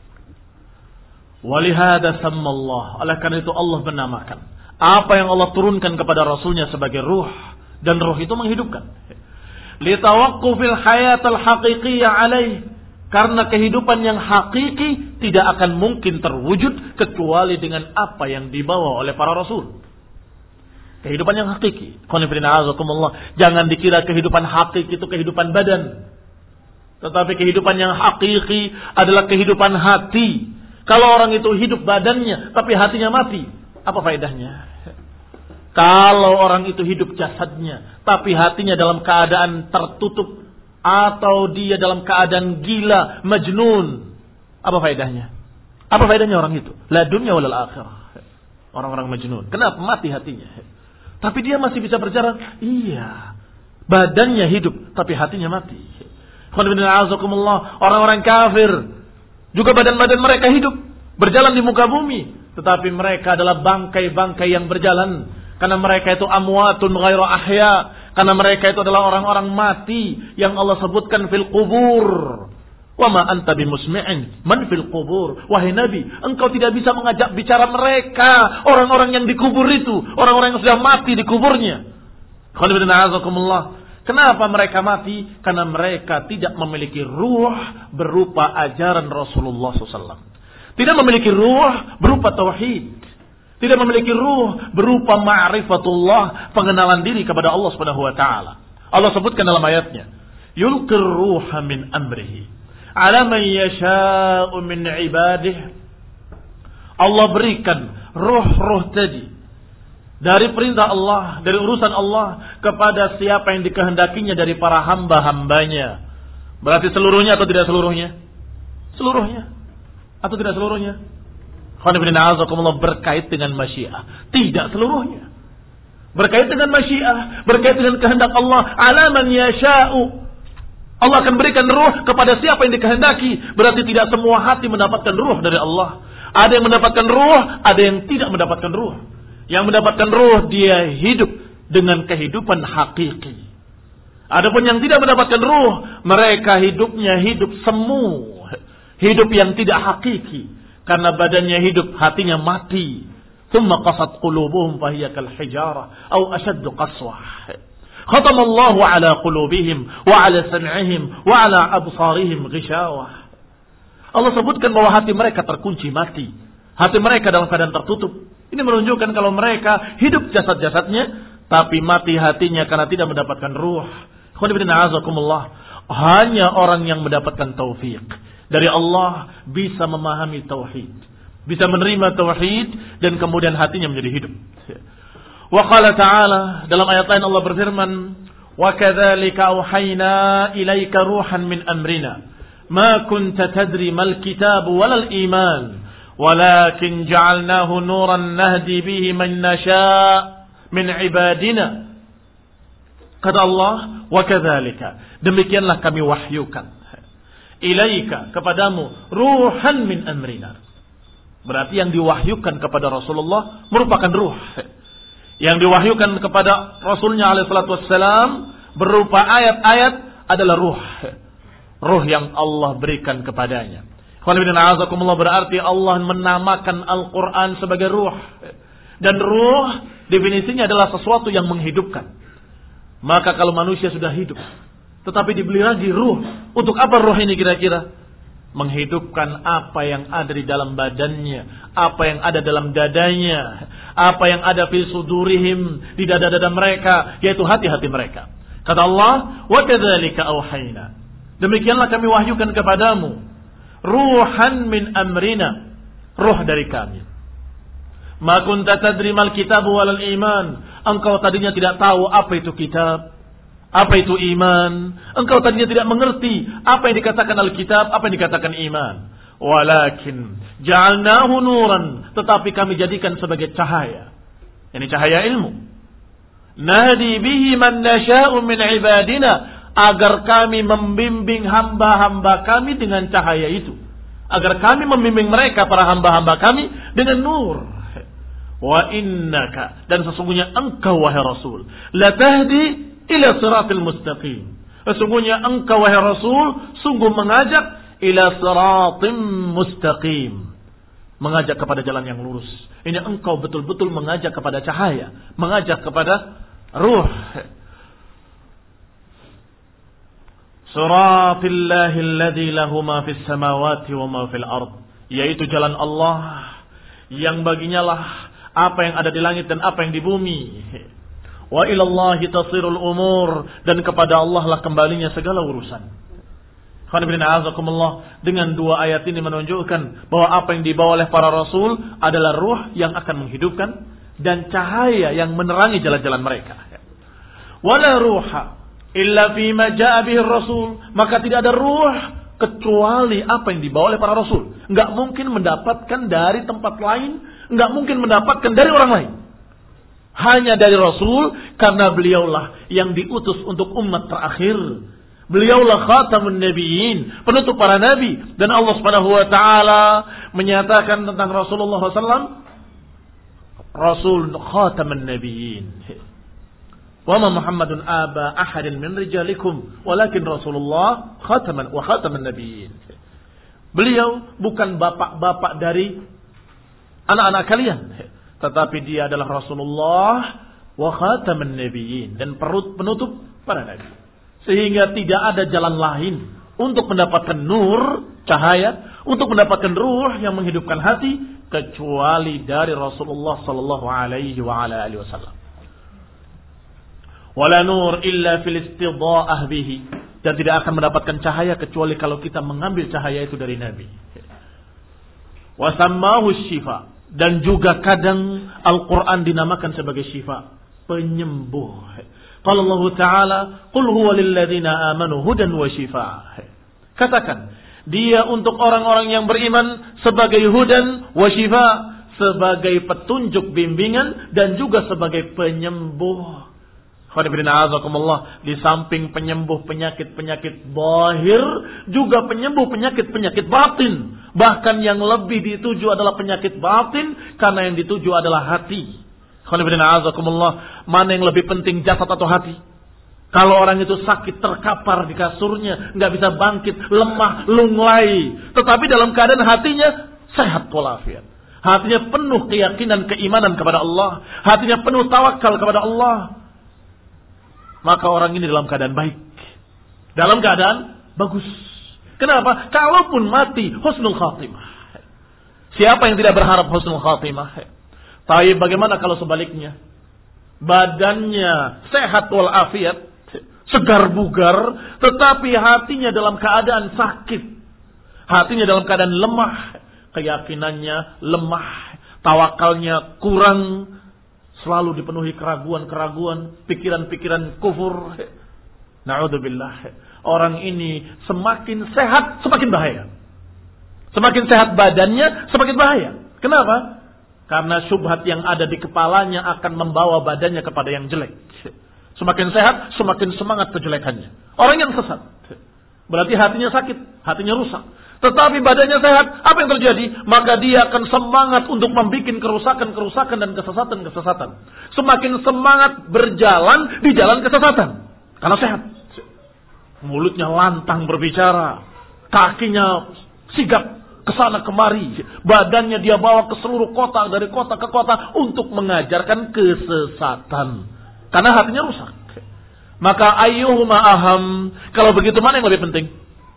walihada sammallah. Oleh karena itu Allah menamakan apa yang Allah turunkan kepada Rasulnya sebagai ruh, dan ruh itu menghidupkan. Litawaqqufil hayatal haqiqiyyah alaih, karena kehidupan yang hakiki tidak akan mungkin terwujud kecuali dengan apa yang dibawa oleh para rasul. Kehidupan yang hakiki. Jangan dikira kehidupan hakiki itu kehidupan badan. Tetapi kehidupan yang hakiki adalah kehidupan hati. Kalau orang itu hidup badannya tapi hatinya mati, apa faedahnya? Kalau orang itu hidup jasadnya tapi hatinya dalam keadaan tertutup atau dia dalam keadaan gila, majnun, apa faedahnya? Apa faedahnya orang itu? La dunya walal akhirah. Orang-orang majnun. Kenapa? Mati hatinya. Tapi dia masih bisa berjalan. Iya. Badannya hidup tapi hatinya mati. Orang-orang kafir juga badan-badan mereka hidup, berjalan di muka bumi, tetapi mereka adalah bangkai-bangkai yang berjalan. Karena mereka itu amwatun ghairu ahya. Karena mereka itu adalah orang-orang mati yang Allah sebutkan fil qubur. Wa ma anta bimusmi'in man fil qubur. Wahai Nabi, engkau tidak bisa mengajak bicara mereka, orang-orang yang dikubur itu, orang-orang yang sudah mati di kuburnya. Kenapa mereka mati? Karena mereka tidak memiliki ruh berupa ajaran Rasulullah shallallahu alaihi wasallam. Tidak memiliki ruh berupa tauhid. Tidak memiliki ruh berupa ma'rifatullah, pengenalan diri kepada Allah Subhanahu wa taala. Allah sebutkan dalam ayatnya, yulqir ruha min amrihi ala man yasha'u min ibadihi. Allah berikan ruh-ruh tadi dari perintah Allah, dari urusan Allah kepada siapa yang dikehendakinya dari para hamba-hambanya. Berarti seluruhnya atau tidak seluruhnya? Seluruhnya atau tidak seluruhnya? Berkait dengan masyiah. Tidak seluruhnya. Berkait dengan masyiah, berkait dengan kehendak Allah. Ala man yasha'u. Allah akan berikan ruh kepada siapa yang dikehendaki. Berarti tidak semua hati mendapatkan ruh dari Allah. Ada yang mendapatkan ruh, ada yang tidak mendapatkan ruh. Yang mendapatkan ruh dia hidup dengan kehidupan hakiki. Adapun yang tidak mendapatkan ruh, mereka hidupnya hidup semu. Hidup yang tidak hakiki. Karena badannya hidup, hatinya mati. Thumma qasat qulubuhum fahiya kal hijarah aw ashaddu qaswah. Khatamallahu ala qulubihim wa ala sam'ihim wa ala absarihim ghishawah. Allah sebutkan bahwa hati mereka terkunci mati. Hati mereka dalam keadaan tertutup. Ini menunjukkan kalau mereka hidup jasad-jasadnya tapi mati hatinya karena tidak mendapatkan ruh. Hanya orang yang mendapatkan taufik dari Allah bisa memahami tauhid, bisa menerima tauhid dan kemudian hatinya menjadi hidup. Wa qala ta'ala, dalam ayat lain Allah berfirman, wa kadzalika auhayna ilaika ruhan min amrina ma kunta tadri mal kitab walal iman walakin ja'alnahu nuran nahdi bihi man nasha' min ibadina. Kata Allah, wa kadzalika, demikianlah kami wahyukan ilaika, kepadamu, ruhan min amrina. Berarti yang diwahyukan kepada Rasulullah merupakan ruh. Yang diwahyukan kepada Rasulnya alaihi salatu wassalam berupa ayat-ayat adalah ruh. Ruh yang Allah berikan kepadanya. Berarti Allah menamakan Al-Quran sebagai ruh. Dan ruh definisinya adalah sesuatu yang menghidupkan. Maka kalau manusia sudah hidup, tetapi dibeli lagi ruh. Untuk apa ruh ini kira-kira? Menghidupkan apa yang ada di dalam badannya, apa yang ada dalam dadanya, apa yang ada fi sudurihim, di dada-dada mereka, yaitu hati-hati mereka. Kata Allah, wa kadzalika auhayna, demikianlah kami wahyukan kepadamu ruhan min amrina, ruh dari kami. Ma kunta tadri mal kitab walal iman, engkau tadinya tidak tahu apa itu kitab, apa itu iman. Engkau tadinya tidak mengerti apa yang dikatakan Alkitab, apa yang dikatakan iman. Walakin ja'alnahu nuran, tetapi kami jadikan sebagai cahaya. Ini cahaya ilmu. Nahdi bihi man nasha'u min ibadina, agar kami membimbing hamba-hamba kami dengan cahaya itu. Agar kami membimbing mereka, para hamba-hamba kami, dengan nur. Wa innaka, dan sesungguhnya engkau wahai Rasul, la tahdi ila siratil mustaqim. Sesungguhnya engkau wahai Rasul sungguh mengajak ila siratim mustaqim, mengajak kepada jalan yang lurus. Ini engkau betul-betul mengajak kepada cahaya, mengajak kepada ruh. Siratillahi alladzi lahu ma fis samawati wa ma fil ard, yaitu jalan Allah yang baginya lah apa yang ada di langit dan apa yang di bumi. Wa ilallahi tasirul umur, dan kepada Allah lah kembalinya segala urusan. Dengan dua ayat ini menunjukkan bahwa apa yang dibawa oleh para rasul adalah ruh yang akan menghidupkan dan cahaya yang menerangi jalan-jalan mereka. Wala ruha illa fima jaa bihi rasul, maka tidak ada ruh kecuali apa yang dibawa oleh para rasul. Enggak mungkin mendapatkan dari tempat lain, enggak mungkin mendapatkan dari orang lain. Hanya dari Rasul, karena beliaulah yang diutus untuk umat terakhir. Beliaulah khatamun nabiyyin, penutup para nabi. Dan Allah Subhanahu wa taala menyatakan tentang Rasulullah sallallahu alaihi wasallam, Rasul khatamun nabiyyin. Wa ma Muhammadun aba ahadin min rijalikum, walakin Rasulullah khataman wa khatamun nabiyyin. Beliau bukan bapak-bapak dari anak-anak kalian, tetapi dia adalah Rasulullah wa khataman nabiyyin, dan penutup para nabi. Sehingga tidak ada jalan lain untuk mendapatkan nur, cahaya, untuk mendapatkan ruh yang menghidupkan hati kecuali dari Rasulullah sallallahu alaihi wa ala alihi wasallam. Wala nur illa fil istidha'ah bihi, dan tidak akan mendapatkan cahaya kecuali kalau kita mengambil cahaya itu dari nabi. Wa sammahu syifa, Dan juga kadang Al-Quran dinamakan sebagai syifa, penyembuh. Qala Allah Ta'ala, "Qul huwa lilladzina amanu hudan wa shifa." Katakan, dia untuk orang-orang yang beriman sebagai hudan wa shifa, sebagai petunjuk bimbingan dan juga sebagai penyembuh. Di samping penyembuh penyakit-penyakit zahir, juga penyembuh penyakit-penyakit batin. Bahkan yang lebih dituju adalah penyakit batin, karena yang dituju adalah hati. Mana yang lebih penting, jasad atau hati? Kalau orang itu sakit, terkapar di kasurnya, nggak bisa bangkit, lemah, lunglai, tetapi dalam keadaan hatinya sehat walafiat, hatinya penuh keyakinan, keimanan kepada Allah, hatinya penuh tawakal kepada Allah, maka orang ini dalam keadaan baik, dalam keadaan bagus. Kenapa? Kalaupun mati husnul khatimah. Siapa yang tidak berharap husnul khatimah? Tapi bagaimana kalau sebaliknya? Badannya sehat walafiat, segar bugar, tetapi hatinya dalam keadaan sakit, hatinya dalam keadaan lemah, keyakinannya lemah, tawakalnya kurang, selalu dipenuhi keraguan-keraguan, pikiran-pikiran kufur. Na'udzubillah. Orang ini semakin sehat, semakin bahaya. Semakin sehat badannya, semakin bahaya. Kenapa? Karena syubhat yang ada di kepalanya akan membawa badannya kepada yang jelek. Semakin sehat, semakin semangat kejelekannya. Orang yang sesat, berarti hatinya sakit, hatinya rusak. Tetapi badannya sehat, apa yang terjadi? Maka dia akan semangat untuk membuat kerusakan-kerusakan dan kesesatan-kesesatan. Semakin semangat berjalan di jalan kesesatan, karena sehat. Mulutnya lantang berbicara, kakinya sigap kesana kemari, badannya dia bawa ke seluruh kota, dari kota ke kota untuk mengajarkan kesesatan, karena hatinya rusak. Maka ayyuhuma aham, kalau begitu mana yang lebih penting?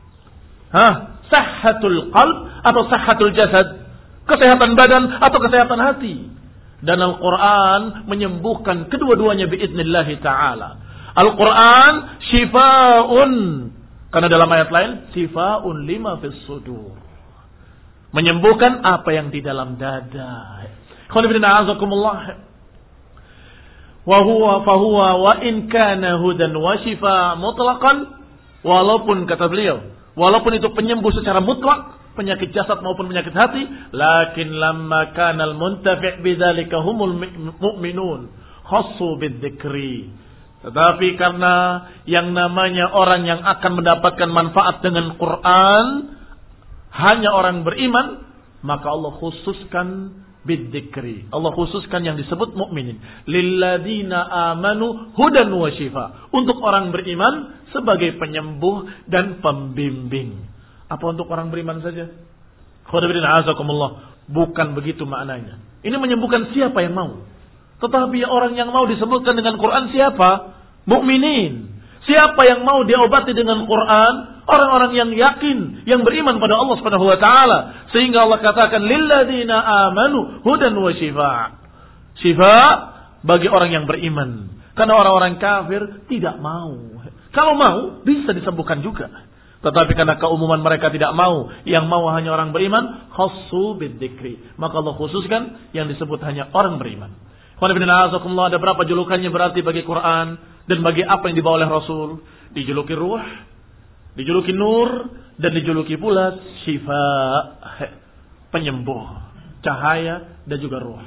Hah? Sahhatul qalb atau sahhatul jasad? Kesehatan badan atau kesehatan hati? Dan Al-Quran menyembuhkan kedua-duanya biidznillah ta'ala. Al-Quran syifa'un, karena dalam ayat lain syifa'un lima fis sudur, menyembuhkan apa yang di dalam dada. Wa huwa fa huwa wa in kana hudan wa shifa mutlaqan, walaupun kata beliau, walaupun itu penyembuh secara mutlak penyakit jasad maupun penyakit hati, lakin lamma kana al-muntafi' bidzalika humul mu'minun khassu bidzikri. Tetapi karena yang namanya orang yang akan mendapatkan manfaat dengan Quran hanya orang beriman, maka Allah khususkan bidzikri. Allah khususkan yang disebut mukminin. Lilladzina amanu hudan wa shifa. Untuk orang beriman sebagai penyembuh dan pembimbing. Apa untuk orang beriman saja? Bukan begitu maknanya. Ini menyembuhkan siapa yang mau. Tetapi orang yang mau disebutkan dengan Quran siapa? Mukminin. Siapa yang mau diobati dengan Quran? Orang-orang yang yakin, yang beriman pada Allah Subhanahu wa taala. Sehingga Allah katakan lilladzina amanu hudan wa shifa. Shifa bagi orang yang beriman. Karena orang-orang kafir tidak mau. Kalau mau bisa disembuhkan juga. Tetapi karena keumuman mereka tidak mau, yang mau hanya orang beriman, khassu bidzikri. Maka Allah khususkan yang disebut hanya orang beriman. Ada berapa julukannya berarti bagi Quran dan bagi apa yang dibawa oleh Rasul? Dijuluki ruh, dijuluki nur, dan dijuluki pula syifa, penyembuh, cahaya dan juga ruh.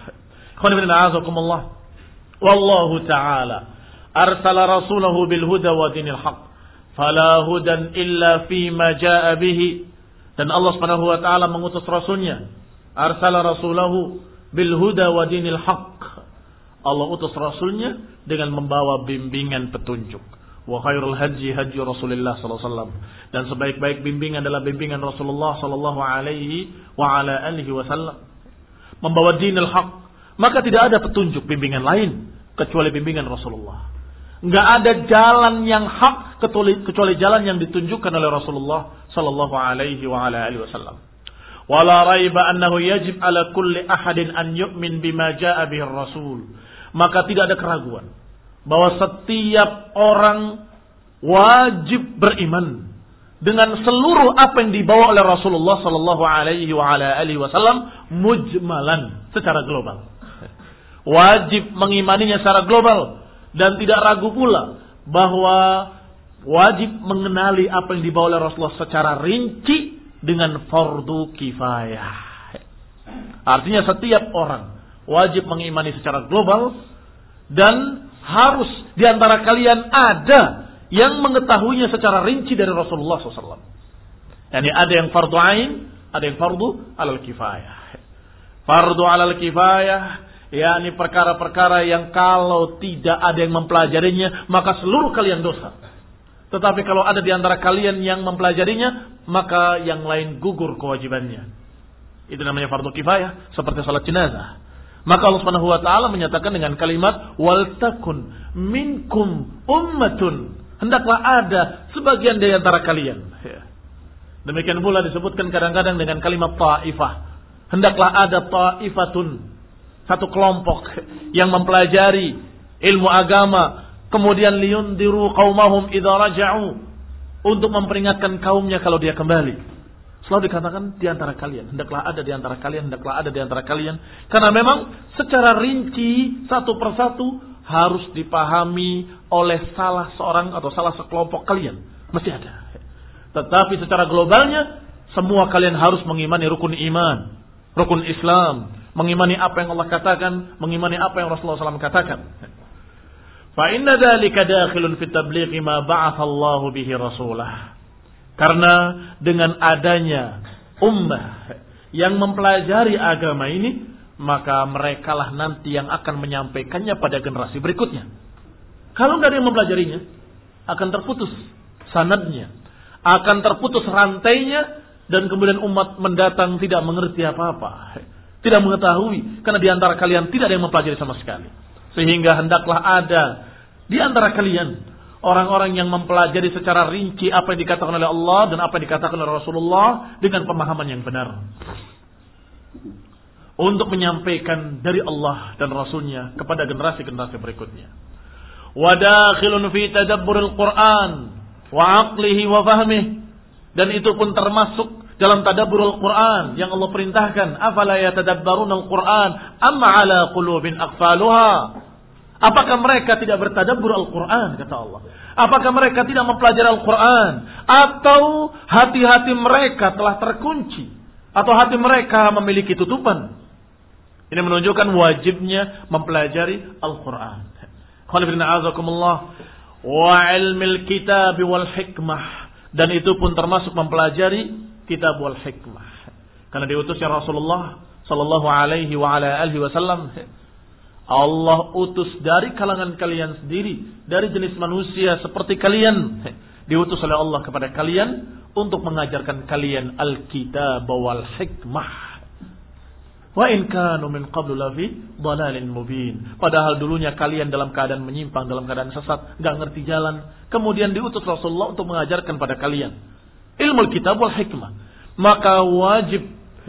Wallahu ta'ala arsala rasulahu bil huda wa dinil haq, fala hudan illa fima jaa bihi. Dan Allah Subhanahu wa taala mengutus rasulnya, arsala rasulahu bil huda wa dinil haq. Allah utus rasulnya dengan membawa bimbingan petunjuk. Wa khairul haji haji Rasulullah sallallahu alaihi wasallam. Dan sebaik-baik bimbingan adalah bimbingan Rasulullah sallallahu alaihi wa ala alihi wasallam. Membawa dinul haq, maka tidak ada petunjuk bimbingan lain kecuali bimbingan Rasulullah. Enggak ada jalan yang hak kecuali, kecuali jalan yang ditunjukkan oleh Rasulullah sallallahu alaihi wa ala alihi wasallam. Wala raiba annahu yajib ala kulli ahadin an yu'min bima jaa bihi Rasul. Maka tidak ada keraguan bahwa setiap orang wajib beriman dengan seluruh apa yang dibawa oleh Rasulullah sallallahu alaihi wa ala alihi wasallam mujmalan, secara global. Wajib mengimaninya secara global dan tidak ragu pula bahwa wajib mengenali apa yang dibawa oleh Rasulullah secara rinci dengan fardu kifayah. Artinya setiap orang wajib mengimani secara global dan harus di antara kalian ada yang mengetahuinya secara rinci dari Rasulullah shallallahu alaihi wasallam. Yani ada yang fardu ain, ada yang fardu alal kifayah. Fardu alal kifayah, yakni perkara-perkara yang kalau tidak ada yang mempelajarinya, maka seluruh kalian dosa. Tetapi kalau ada di antara kalian yang mempelajarinya, maka yang lain gugur kewajibannya. Itu namanya fardu kifayah, seperti salat jenazah. Maka Allah Subhanahu wa taala menyatakan dengan kalimat wal takun minkum ummatun, hendaklah ada sebagian dari antara kalian. Demikian pula disebutkan kadang-kadang dengan kalimat taifah. Hendaklah ada taifatun, satu kelompok yang mempelajari ilmu agama, kemudian liyundiru qaumahum idza raja'u, untuk memperingatkan kaumnya kalau dia kembali. Selalu dikatakan di antara kalian, hendaklah ada di antara kalian, hendaklah ada di antara kalian. Karena memang secara rinci satu persatu harus dipahami oleh salah seorang atau salah sekelompok kalian. Mesti ada. Tetapi secara globalnya semua kalian harus mengimani rukun iman, rukun Islam, mengimani apa yang Allah katakan, mengimani apa yang Rasulullah shallallahu alaihi wasallam katakan. Fa inna dzalika dakhilun fi tablighi ma ba'atha Allahu bihi rasulah. Karena dengan adanya ummah yang mempelajari agama ini, maka merekalah nanti yang akan menyampaikannya pada generasi berikutnya. Kalau nggak ada yang mempelajarinya, akan terputus sanadnya, akan terputus rantainya, dan kemudian umat mendatang tidak mengerti apa-apa, tidak mengetahui, karena di antara kalian tidak ada yang mempelajari sama sekali. Sehingga hendaklah ada di antara kalian orang-orang yang mempelajari secara rinci apa yang dikatakan oleh Allah dan apa yang dikatakan oleh Rasulullah dengan pemahaman yang benar, untuk menyampaikan dari Allah dan Rasulnya kepada generasi-generasi berikutnya. Wa dakhilun fi tadabburil Qur'an wa aqlihi wa fahmihi, dan itu pun termasuk dalam tadabburul Quran yang Allah perintahkan, afala yatadabbarunal Quran amma ala qulubin aqfaluha. Apakah mereka tidak bertadabbur Al-Quran, kata Allah? Apakah mereka tidak mempelajari Al-Quran? Atau hati-hati mereka telah terkunci? Atau hati mereka memiliki tutupan? Ini menunjukkan wajibnya mempelajari Al-Quran. Wa ilmil kitab wal hikmah. Dan itu pun termasuk mempelajari kitab wal hikmah. Karena diutusnya Rasulullah sallallahu alaihi wa ala alihi wasallam, Allah utus dari kalangan kalian sendiri, dari jenis manusia seperti kalian, diutus oleh Allah kepada kalian untuk mengajarkan kalian al-kitab wal hikmah. Wa in kanu min qablu lafi dhalalin mubin. Padahal dulunya kalian dalam keadaan menyimpang, dalam keadaan sesat, enggak ngerti jalan. Kemudian diutus Rasulullah untuk mengajarkan pada kalian ilmu kitab wal hikmah. Maka wajib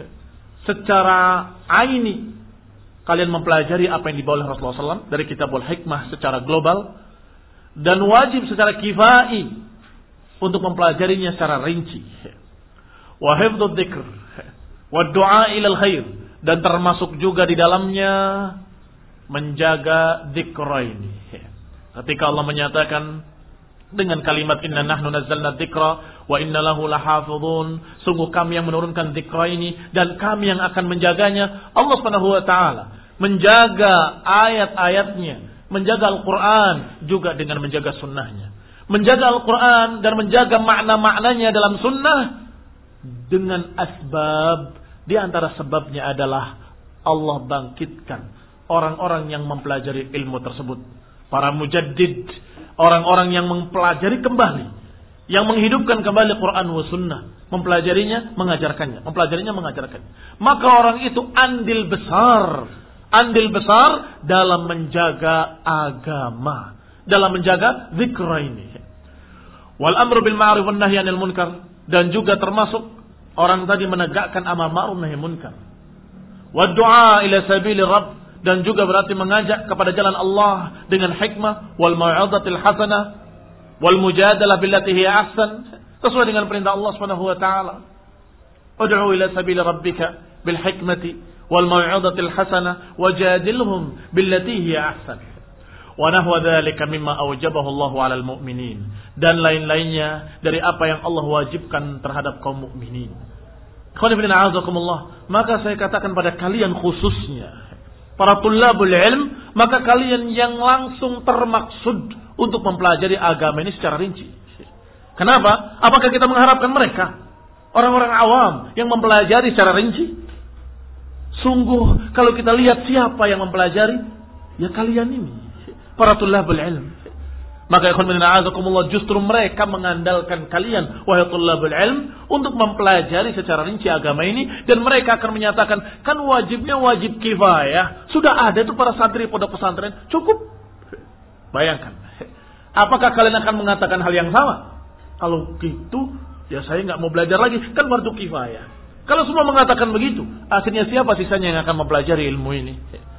secara aini kalian mempelajari apa yang dibawa oleh Rasulullah shallallahu alaihi wasallam dari kitab wal hikmah secara global, dan wajib secara kifai untuk mempelajarinya secara rinci. Wa hifdzud dzikr wa du'a ilal khair, dan termasuk juga di dalamnya menjaga dzikra ini. Ketika Allah menyatakan dengan kalimat inna nahnu nazzalna dzikra wa inna lahu lahafizun, sungguh kami yang menurunkan dzikra ini dan kami yang akan menjaganya. Allah Subhanahu wa taala menjaga ayat-ayatnya, menjaga Al-Quran juga dengan menjaga sunnahnya. Menjaga Al-Quran dan menjaga makna-maknanya dalam sunnah dengan asbab. Di antara sebabnya adalah Allah bangkitkan orang-orang yang mempelajari ilmu tersebut, para mujaddid, orang-orang yang mempelajari kembali, yang menghidupkan kembali Quran wa sunnah, mempelajarinya, mengajarkannya, mempelajarinya, mengajarkannya. Maka orang itu andil besar, andil besar dalam menjaga agama, dalam menjaga zikra ini. Wal amru bil ma'ruf wan nahyi 'anil munkar, dan juga termasuk orang tadi menegakkan amar ma'ruf nahi munkar. Wa du'a ila sabili rabb, dan juga berarti mengajak kepada jalan Allah dengan hikmah, wal mau'izatil hasanah, wal mujadalah billati hiya ahsan, sesuai dengan perintah Allah Subhanahu wa taala. Ud'u ila sabili rabbika bil hikmati wal mau'izatil hasanah wajadilhum billati hiya ahsan. Wa nahwa dzalika mimma awjabahu Allahu 'alal mu'minin, dan lain-lainnya dari apa yang Allah wajibkan terhadap kaum mukminin. Khonifina a'azakumullah, maka saya katakan pada kalian khususnya para tullabul ilm, maka kalian yang langsung termaksud untuk mempelajari agama ini secara rinci. Kenapa? Apakah kita mengharapkan mereka orang-orang awam yang mempelajari secara rinci? Sungguh kalau kita lihat siapa yang mempelajari, ya kalian ini, para tullabul ilm. Maka ikhwan fillah a'azakumullah, justru mereka mengandalkan kalian wahai tullabul ilm untuk mempelajari secara rinci agama ini, dan mereka akan menyatakan, kan wajibnya wajib kifayah, sudah ada itu para santri pondok pesantren, cukup. Bayangkan, apakah kalian akan mengatakan hal yang sama? Kalau gitu, ya saya nggak mau belajar lagi, kan fardu kifayah. Kalau semua mengatakan begitu, akhirnya siapa sisanya yang akan mempelajari ilmu ini?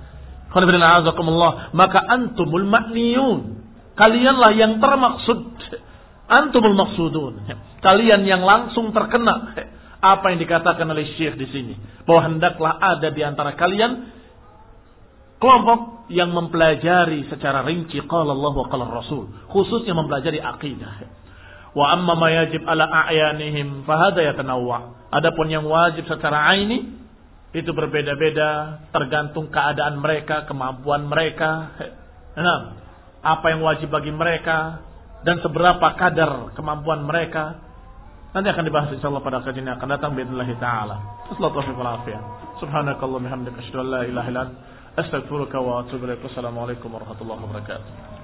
Maka antumul ma'niyun, kalianlah yang termaksud, antumul maksudun, kalian yang langsung terkena apa yang dikatakan oleh Syekh di sini, bahwa hendaklah ada di antara kalian kelompok yang mempelajari secara rinci qala Allah wa qala Rasul, khususnya mempelajari akidah. Wa amma ma yajib ala a'yanihim fahada yatanawwa. Adapun yang wajib secara aini itu berbeda-beda tergantung keadaan mereka, kemampuan mereka. Nah, apa yang wajib bagi mereka dan seberapa kadar kemampuan mereka nanti akan dibahas insyaallah pada kajian yang akan datang باذنillah taala. Wassalatu wassalamu subhanakallahumma hamdaka asyhadu an la ilaha illa anta astaghfiruka wa atubu ilaik. Wassalamu alaikum warahmatullahi wabarakatuh.